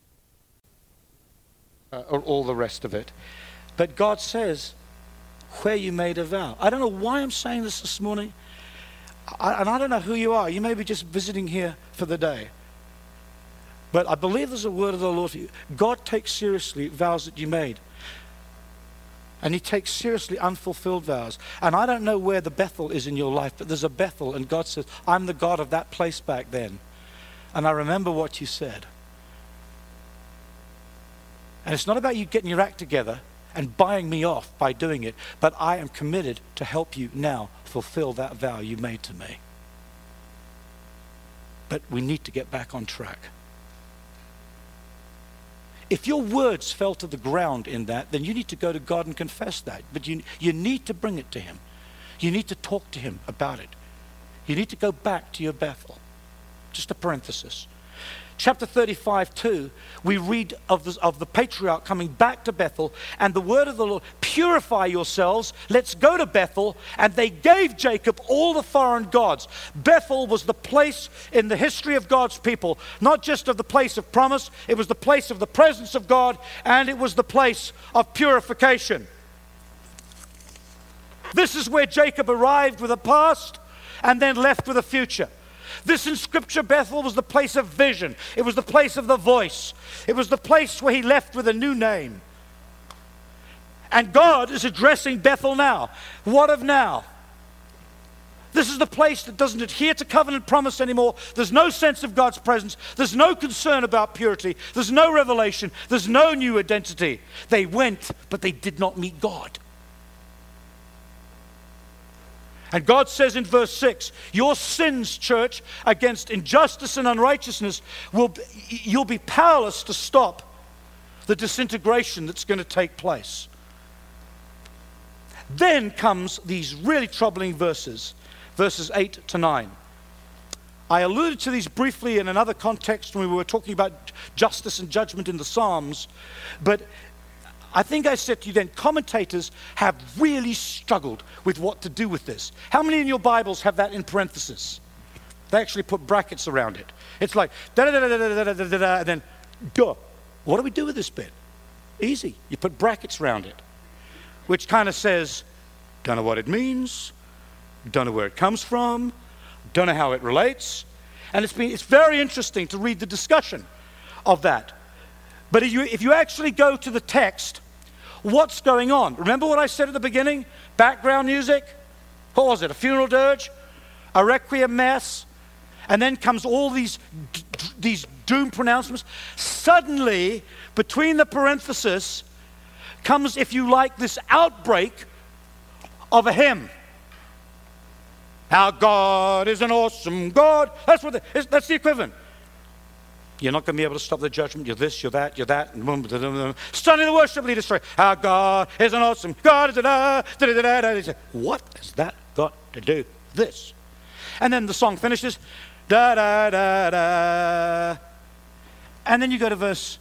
uh, or all the rest of it. But God says, where you made a vow. I don't know why I'm saying this this morning, I, and I don't know who you are. You may be just visiting here for the day. But I believe there's a word of the Lord for you. God takes seriously vows that you made. And he takes seriously unfulfilled vows. And I don't know where the Bethel is in your life, but there's a Bethel, and God says, I'm the God of that place back then. And I remember what you said. And it's not about you getting your act together and buying me off by doing it, but I am committed to help you now fulfill that vow you made to me. But we need to get back on track. If your words fell to the ground in that, then you need to go to God and confess that. But you, you need to bring it to him. You need to talk to him about it. You need to go back to your Bethel. Just a parenthesis. Chapter thirty-five, two, we read of the, of the patriarch coming back to Bethel, and the word of the Lord, purify yourselves, let's go to Bethel. And they gave Jacob all the foreign gods. Bethel was the place in the history of God's people, not just of the place of promise, it was the place of the presence of God, and it was the place of purification. This is where Jacob arrived with a past and then left with a future. This in Scripture, Bethel was the place of vision. It was the place of the voice. It was the place where he left with a new name. And God is addressing Bethel now. What of now? This is the place that doesn't adhere to covenant promise anymore. There's no sense of God's presence. There's no concern about purity. There's no revelation. There's no new identity. They went, but they did not meet God. And God says in verse six, your sins, church, against injustice and unrighteousness, will be, you'll be powerless to stop the disintegration that's going to take place. Then comes these really troubling verses, verses eight to nine. I alluded to these briefly in another context when we were talking about justice and judgment in the Psalms, but I think I said to you then, commentators have really struggled with what to do with this. How many in your Bibles have that in parentheses? They actually put brackets around it. It's like, da da da da da da da da da, and then, duh. What do we do with this bit? Easy. You put brackets around it, which kind of says, don't know what it means, don't know where it comes from, don't know how it relates. And it's been, it's very interesting to read the discussion of that. But if you, if you actually go to the text, what's going on? Remember what I said at the beginning? Background music? What was it? A funeral dirge? A requiem mass? And then comes all these, these doom pronouncements. Suddenly, between the parentheses, comes, if you like, this outbreak of a hymn. Our God is an awesome God. That's what the, that's the equivalent. You're not going to be able to stop the judgment. You're this, you're that, you're that. Suddenly the worship leader straight. Our God is an awesome God. What has that got to do with this? And then the song finishes. Da da da da. And then you go to verse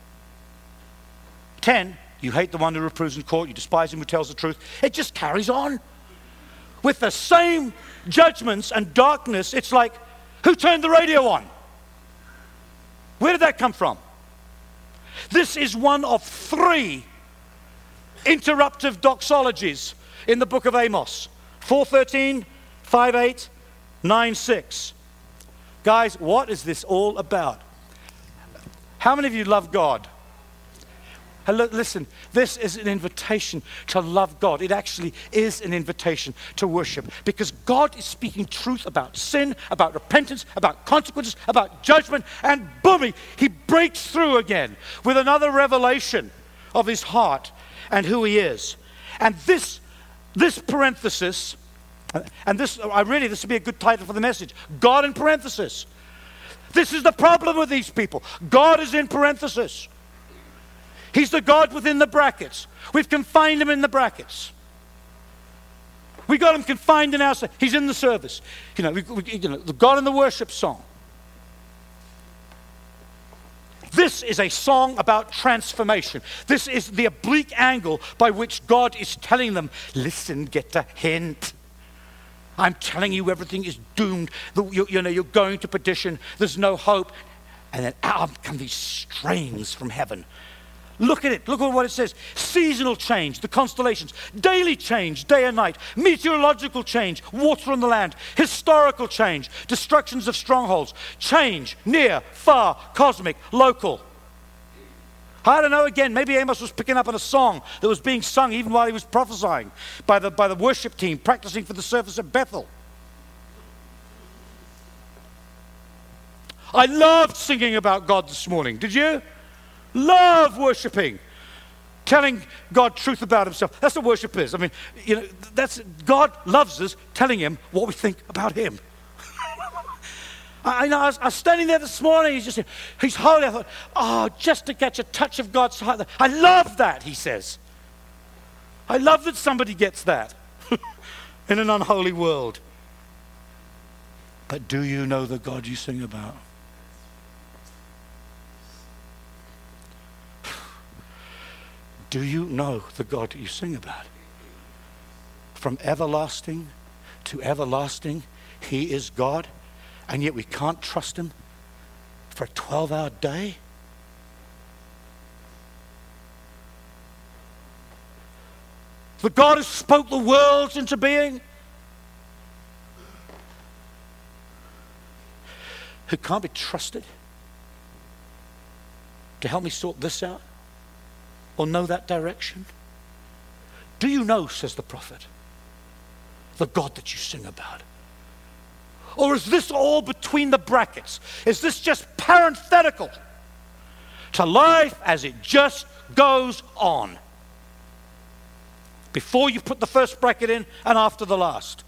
ten. You hate the one who reproves in court. You despise him who tells the truth. It just carries on. With the same judgments and darkness, it's like, who turned the radio on? Where did that come from? This is one of three interruptive doxologies in the book of Amos. four thirteen, five eight, nine six. Guys, what is this all about? How many of you love God? Hello, listen, this is an invitation to love God. It actually is an invitation to worship, because God is speaking truth about sin, about repentance, about consequences, about judgment, and boom, he breaks through again with another revelation of his heart and who he is. And this, this parenthesis, and this, I really, this would be a good title for the message, God in parenthesis. This is the problem with these people. God is in parenthesis. He's the God within the brackets. We've confined him in the brackets. We got him confined in our, he's in the service. You know, we, we, you know, the God in the worship song. This is a song about transformation. This is the oblique angle by which God is telling them, listen, get a hint. I'm telling you everything is doomed. You, you know, you're going to perdition. There's no hope. And then out come these strains from heaven. Look at it. Look at what it says. Seasonal change, the constellations. Daily change, day and night. Meteorological change, water on the land. Historical change, destructions of strongholds. Change, near, far, cosmic, local. I don't know, again, maybe Amos was picking up on a song that was being sung even while he was prophesying by the, by the worship team practicing for the service at Bethel. I loved singing about God this morning. Did you? Love worshiping, telling God truth about himself. That's what worship is. I mean, you know, that's God loves us telling him what we think about him. I, I know I was, I was standing there this morning. He's just saying, he's holy. I thought, oh, just to catch a touch of God's heart. I love that, he says. I love that somebody gets that in an unholy world. But do you know the God you sing about? Do you know the God you sing about? From everlasting to everlasting, he is God, and yet we can't trust him for a twelve-hour day? The God who spoke the worlds into being, who can't be trusted to help me sort this out? Or know that direction? Do you know, says the prophet, the God that you sing about? Or is this all between the brackets? Is this just parenthetical to life as it just goes on? Before you put the first bracket in and after the last.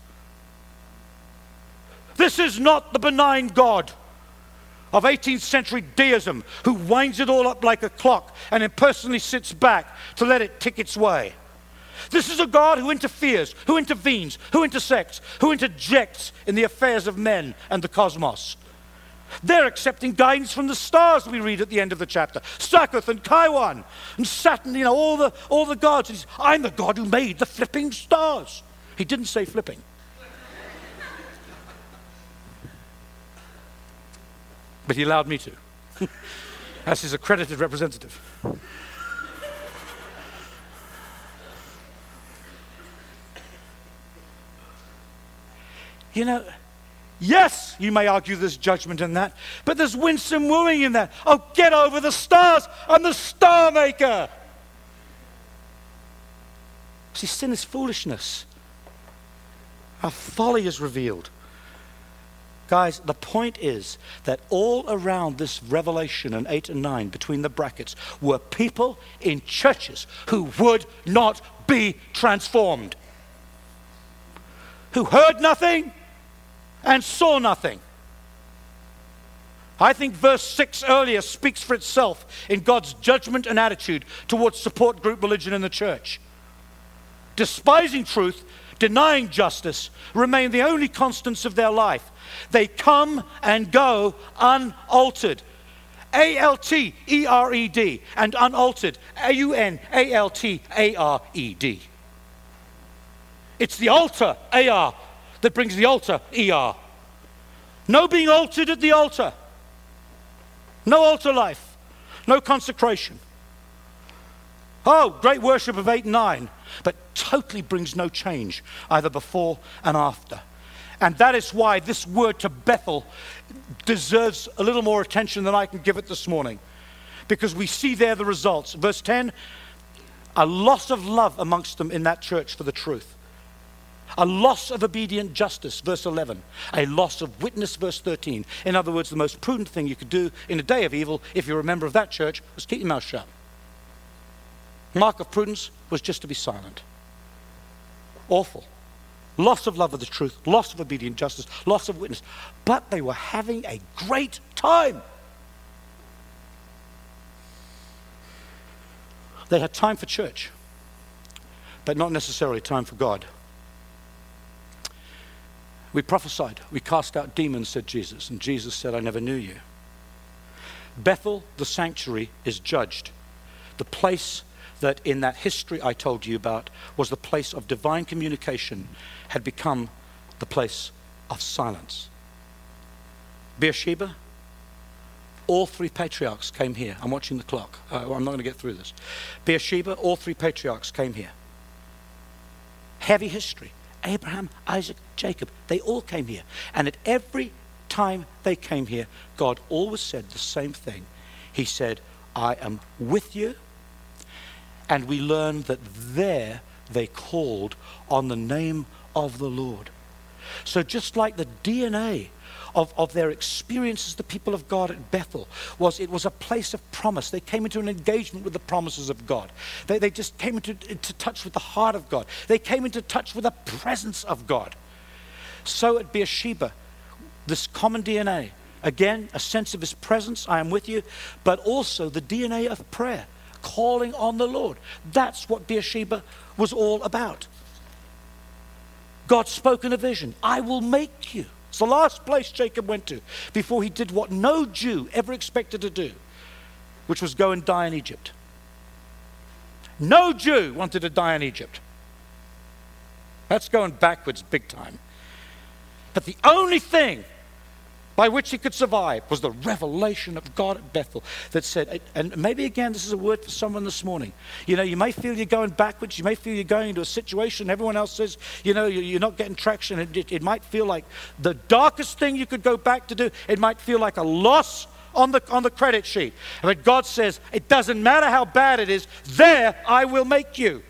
This is not the benign God of eighteenth century deism who winds it all up like a clock and impersonally sits back to let it tick its way. This is a God who interferes, who intervenes, who intersects, who interjects in the affairs of men and the cosmos. They're accepting guidance from the stars, we read at the end of the chapter. Sakuth and Kaiwan and Saturn, you know, all the, all the gods. He's, I'm the God who made the flipping stars. He didn't say flipping. But he allowed me to, as his accredited representative. You know, yes, you may argue there's judgment in that, but there's winsome wooing in that. Oh, get over the stars. I'm the star maker. See, sin is foolishness. Our folly is revealed. Guys, the point is that all around this revelation in eight and nine, between the brackets, were people in churches who would not be transformed. Who heard nothing and saw nothing. I think verse six earlier speaks for itself in God's judgment and attitude towards support group religion in the church. Despising truth, denying justice, remain the only constants of their life. They come and go unaltered. A L T E R E D and unaltered. A U N A L T A R E D. It's the altar, A R, that brings the altar, E R. No being altered at the altar. No altar life. No consecration. Oh, great worship of eight and nine, but totally brings no change, either before and after. And that is why this word to Bethel deserves a little more attention than I can give it this morning. Because we see there the results. Verse ten, a loss of love amongst them in that church for the truth. A loss of obedient justice, verse eleven. A loss of witness, verse thirteen. In other words, the most prudent thing you could do in a day of evil, if you're a member of that church, was keep your mouth shut. Mark of prudence was just to be silent. Awful. Loss of love of the truth, loss of obedient justice, loss of witness. But they were having a great time. They had time for church, but not necessarily time for God. We prophesied, we cast out demons, said Jesus, and Jesus said, I never knew you. Bethel, the sanctuary, is judged. The place that in that history I told you about was the place of divine communication had become the place of silence. Beersheba, all three patriarchs came here. I'm watching the clock. Uh, I'm not going to get through this. Beersheba, all three patriarchs came here. Heavy history. Abraham, Isaac, Jacob, they all came here. And at every time they came here, God always said the same thing. He said, I am with you. And we learn that there they called on the name of the Lord. So just like the D N A of, of their experiences, the people of God at Bethel, was it was a place of promise. They came into an engagement with the promises of God. They, they just came into, into touch with the heart of God. They came into touch with the presence of God. So at Beersheba, this common D N A, again, a sense of his presence, I am with you, but also the D N A of prayer, calling on the Lord. That's what Beersheba was all about. God spoke in a vision. I will make you. It's the last place Jacob went to before he did what no Jew ever expected to do, which was go and die in Egypt. No Jew wanted to die in Egypt. That's going backwards big time. But the only thing by which he could survive was the revelation of God at Bethel that said, and maybe again this is a word for someone this morning. You know, you may feel you're going backwards. You may feel you're going into a situation everyone else says, you know, you're not getting traction. It, it, it might feel like the darkest thing you could go back to do. It might feel like a loss on the, on the credit sheet. But God says, it doesn't matter how bad it is. There I will make you.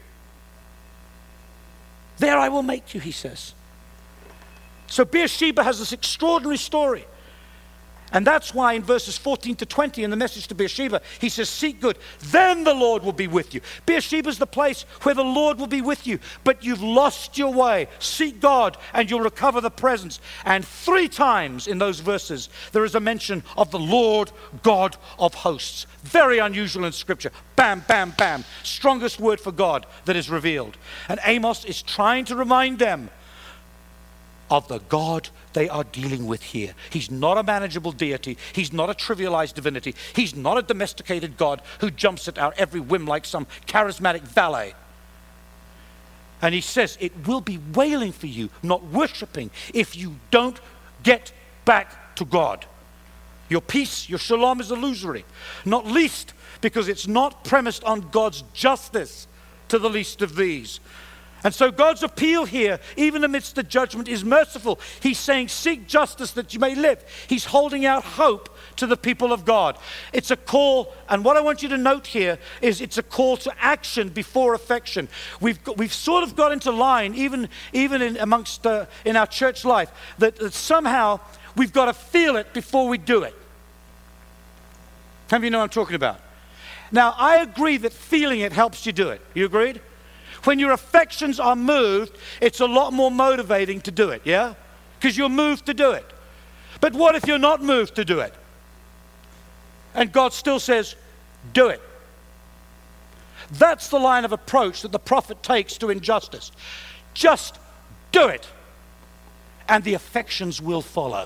There I will make you, he says. So Beersheba has this extraordinary story. And that's why in verses fourteen to twenty in the message to Beersheba, he says, seek good, then the Lord will be with you. Beersheba's the place where the Lord will be with you, but you've lost your way. Seek God and you'll recover the presence. And three times in those verses, there is a mention of the Lord God of hosts. Very unusual in Scripture. Bam, bam, bam. Strongest word for God that is revealed. And Amos is trying to remind them of the God they are dealing with here. He's not a manageable deity. He's not a trivialized divinity. He's not a domesticated God who jumps at our every whim like some charismatic valet. And he says, it will be wailing for you, not worshiping, if you don't get back to God. Your peace, your shalom is illusory, not least because it's not premised on God's justice to the least of these. And so God's appeal here, even amidst the judgment, is merciful. He's saying, seek justice that you may live. He's holding out hope to the people of God. It's a call, and what I want you to note here is it's a call to action before affection. We've got, we've sort of got into line, even, even in amongst uh, in our church life, that, that somehow we've got to feel it before we do it. How many of you know what I'm talking about? Now, I agree that feeling it helps you do it. You agreed? When your affections are moved, it's a lot more motivating to do it, yeah? Because you're moved to do it. But what if you're not moved to do it? And God still says, do it. That's the line of approach that the prophet takes to injustice. Just do it. And the affections will follow.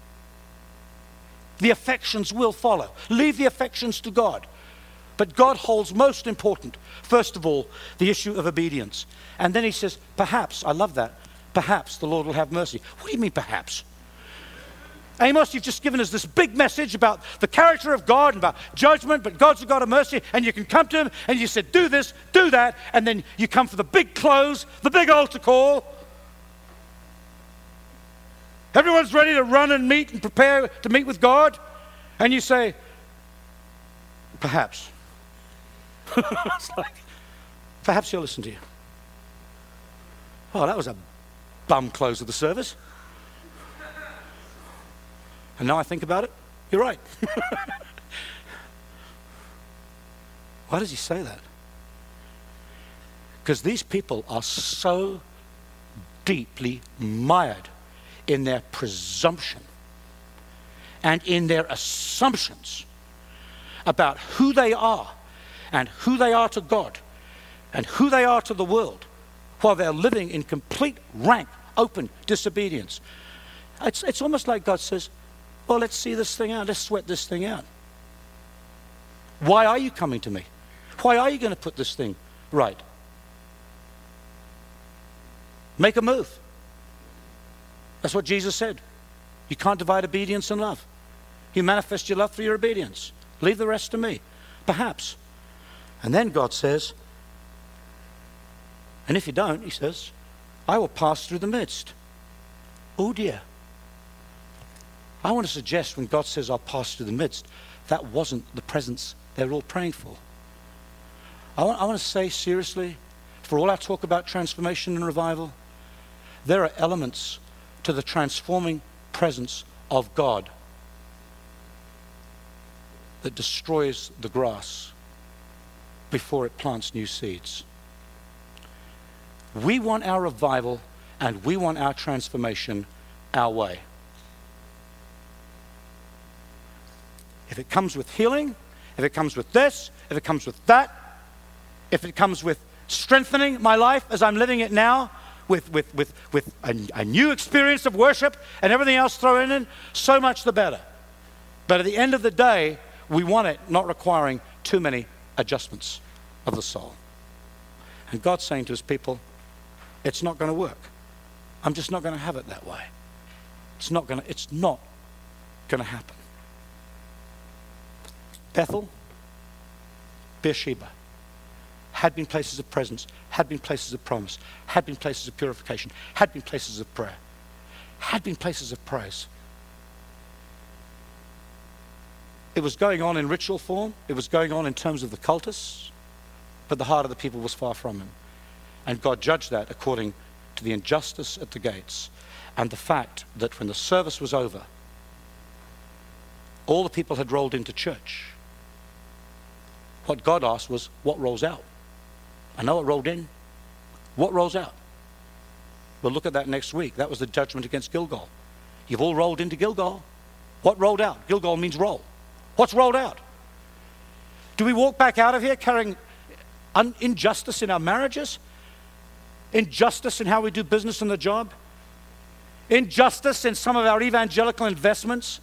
The affections will follow. Leave the affections to God. But God holds most important, first of all, the issue of obedience. And then he says, perhaps, I love that, perhaps the Lord will have mercy. What do you mean perhaps? Amos, you've just given us this big message about the character of God and about judgment, but God's a God of mercy, and you can come to him and you said, do this, do that, and then you come for the big close, the big altar call. Everyone's ready to run and meet and prepare to meet with God, and you say, perhaps. It's like, perhaps he'll listen to you. Oh, that was a bum close of the service. And now I think about it, you're right. Why does he say that? Because these people are so deeply mired in their presumption and in their assumptions about who they are and who they are to God and who they are to the world while they're living in complete, rank, open disobedience. It's, it's almost like God says, well, let's see this thing out. Let's sweat this thing out. Why are you coming to me? Why are you going to put this thing right? Make a move. That's what Jesus said. You can't divide obedience and love. You manifest your love through your obedience. Leave the rest to me. Perhaps. And then God says, and if you don't, he says, I will pass through the midst. Oh dear. I want to suggest when God says I'll pass through the midst, that wasn't the presence they were all praying for. I want, I want to say seriously, for all our talk about transformation and revival, there are elements to the transforming presence of God that destroys the grass before it plants new seeds. We want our revival and we want our transformation our way. If it comes with healing, if it comes with this, if it comes with that, if it comes with strengthening my life as I'm living it now, with, with, with, with a, a new experience of worship and everything else thrown in, so much the better. But at the end of the day, we want it not requiring too many adjustments of the soul. And God's saying to his people, it's not going to work. I'm just not going to have it that way. It's not going to, it's not going to happen. Bethel, Beersheba had been places of presence, had been places of promise, had been places of purification, had been places of prayer, had been places of praise. It was going on in ritual form, it was going on in terms of the cultus, but the heart of the people was far from him. And God judged that according to the injustice at the gates and the fact that when the service was over, all the people had rolled into church. What God asked was, what rolls out? I know it rolled in. What rolls out? We'll look at that next week. That was the judgment against Gilgal. You've all rolled into Gilgal. What rolled out? Gilgal means roll. What's rolled out? Do we walk back out of here carrying un- injustice in our marriages? Injustice in how we do business on the job? Injustice in some of our evangelical investments?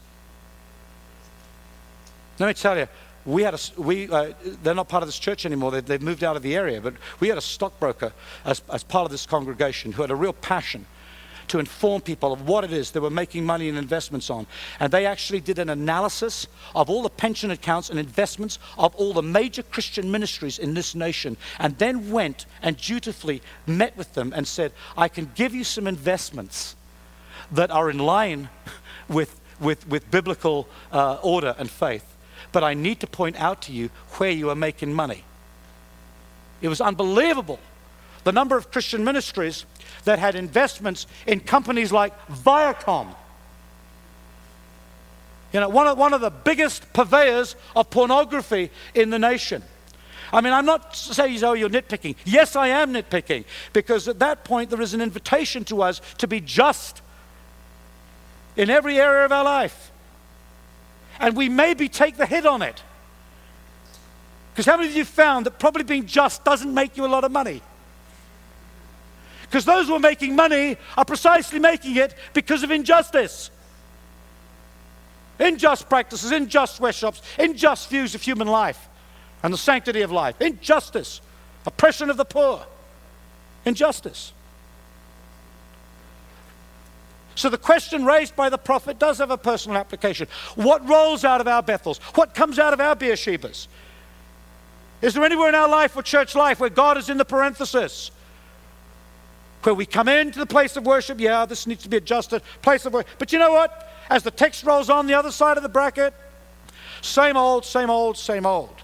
Let me tell you, we had a, we, uh, they're not part of this church anymore. They, they've moved out of the area. But we had a stockbroker as, as part of this congregation who had a real passion to inform people of what it is they were making money and investments on. And they actually did an analysis of all the pension accounts and investments of all the major Christian ministries in this nation, and then went and dutifully met with them and said, I can give you some investments that are in line with, with, with biblical uh, order and faith. But I need to point out to you where you are making money. It was unbelievable. The number of Christian ministries that had investments in companies like Viacom. You know, one of, one of the biggest purveyors of pornography in the nation. I mean, I'm not saying, oh, you're nitpicking. Yes, I am nitpicking. Because at that point, there is an invitation to us to be just in every area of our life. And we maybe take the hit on it. Because how many of you found that probably being just doesn't make you a lot of money? Because those who are making money are precisely making it because of injustice. Unjust practices, unjust sweatshops, unjust views of human life and the sanctity of life. Injustice, oppression of the poor. Injustice. So the question raised by the prophet does have a personal application. What rolls out of our Bethels? What comes out of our Beershebas? Is there anywhere in our life or church life where God is in the parenthesis? Where we come into the place of worship, yeah, this needs to be adjusted, place of worship. But you know what? As the text rolls on the other side of the bracket, same old, same old, same old.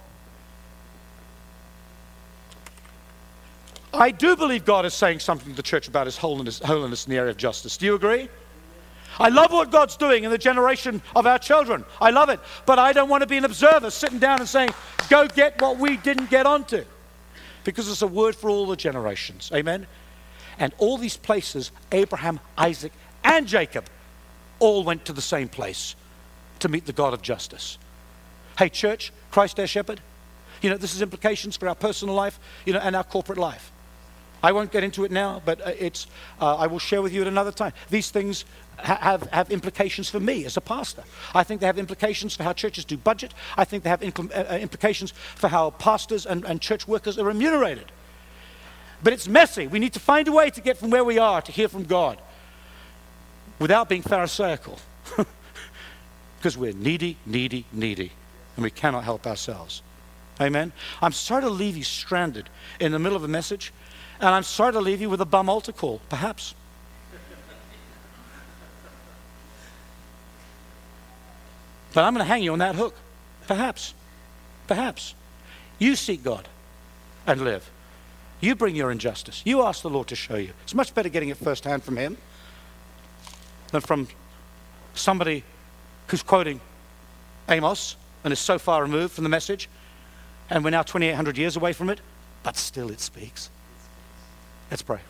I do believe God is saying something to the church about his holiness, holiness in the area of justice. Do you agree? I love what God's doing in the generation of our children. I love it. But I don't want to be an observer sitting down and saying, go get what we didn't get onto. Because it's a word for all the generations. Amen? And all these places, Abraham, Isaac, and Jacob, all went to the same place to meet the God of justice. Hey, church, Christ our shepherd. You know, this has implications for our personal life, you know, and our corporate life. I won't get into it now, but uh, it's, uh, I will share with you at another time. These things ha- have, have implications for me as a pastor. I think they have implications for how churches do budget. I think they have impl- uh, implications for how pastors and, and church workers are remunerated. But it's messy. We need to find a way to get from where we are to hear from God without being pharisaical. Because we're needy, needy, needy, and we cannot help ourselves. Amen? I'm sorry to leave you stranded in the middle of a message, and I'm sorry to leave you with a bum altar call, perhaps. But I'm going to hang you on that hook. Perhaps. Perhaps. You seek God and live. You bring your injustice. You ask the Lord to show you. It's much better getting it firsthand from Him than from somebody who's quoting Amos and is so far removed from the message, and we're now twenty-eight hundred years away from it, but still it speaks. Let's pray.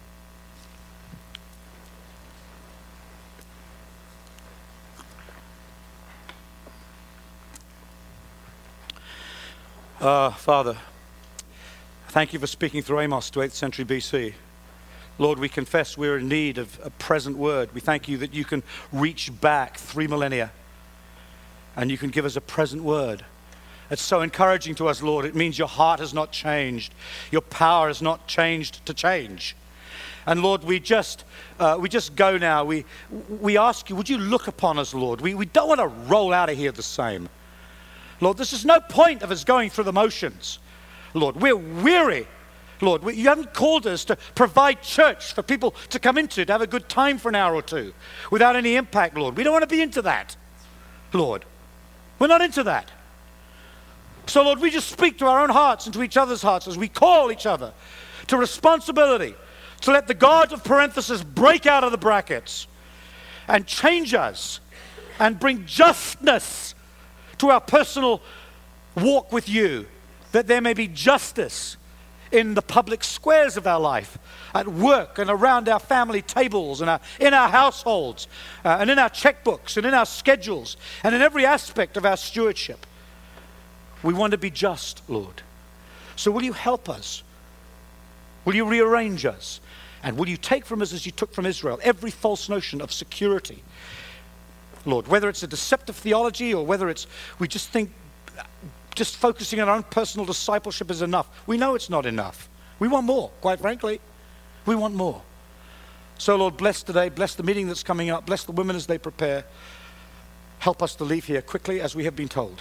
Uh, Father, thank you for speaking through Amos to eighth century B C. Lord, we confess we're in need of a present word. We thank you that you can reach back three millennia and you can give us a present word. It's so encouraging to us, Lord. It means your heart has not changed. Your power has not changed to change. And Lord, we just uh, we just go now. We we ask you, would you look upon us, Lord? We, we don't want to roll out of here the same. Lord, this is no point of us going through the motions. Lord, we're weary. Lord, we, you haven't called us to provide church for people to come into, to have a good time for an hour or two without any impact, Lord. We don't want to be into that, Lord. We're not into that. So, Lord, we just speak to our own hearts and to each other's hearts as we call each other to responsibility, to let the God of parenthesis break out of the brackets and change us and bring justness to our personal walk with you, that there may be justice in the public squares of our life, at work and around our family tables and our, in our households uh, and in our checkbooks and in our schedules and in every aspect of our stewardship. We want to be just, Lord. So will you help us? Will you rearrange us? And will you take from us, as you took from Israel, every false notion of security? Lord, whether it's a deceptive theology or whether it's we just think just focusing on our own personal discipleship is enough. We know it's not enough. We want more, quite frankly. We want more. So, Lord, bless today. Bless the meeting that's coming up. Bless the women as they prepare. Help us to leave here quickly as we have been told.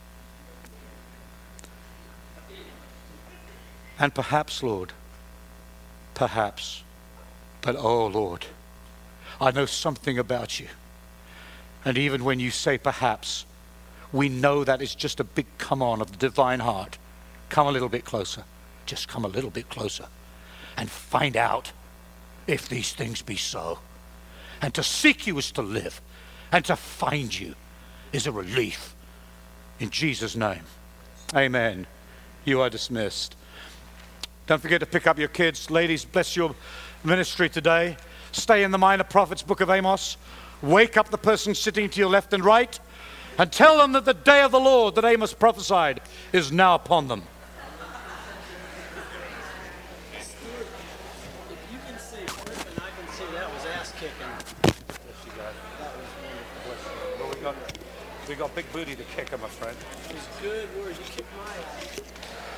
And perhaps, Lord, perhaps, but oh, Lord, I know something about you. And even when you say perhaps, we know that is just a big come on of the divine heart. Come a little bit closer. Just come a little bit closer and find out if these things be so. And to seek you is to live, and to find you is a relief. In Jesus' name, amen. You are dismissed. Don't forget to pick up your kids. Ladies, bless your ministry today. Stay in the Minor Prophets, book of Amos. Wake up the person sitting to your left and right, and tell them that the day of the Lord that Amos prophesied is now upon them. If you can see Cliff and I can see, that was ass kicking. Yes, you got it. That was wonderful. Well, we got, we got big booty to kick, I'm afraid. It was good word. You kicked my ass.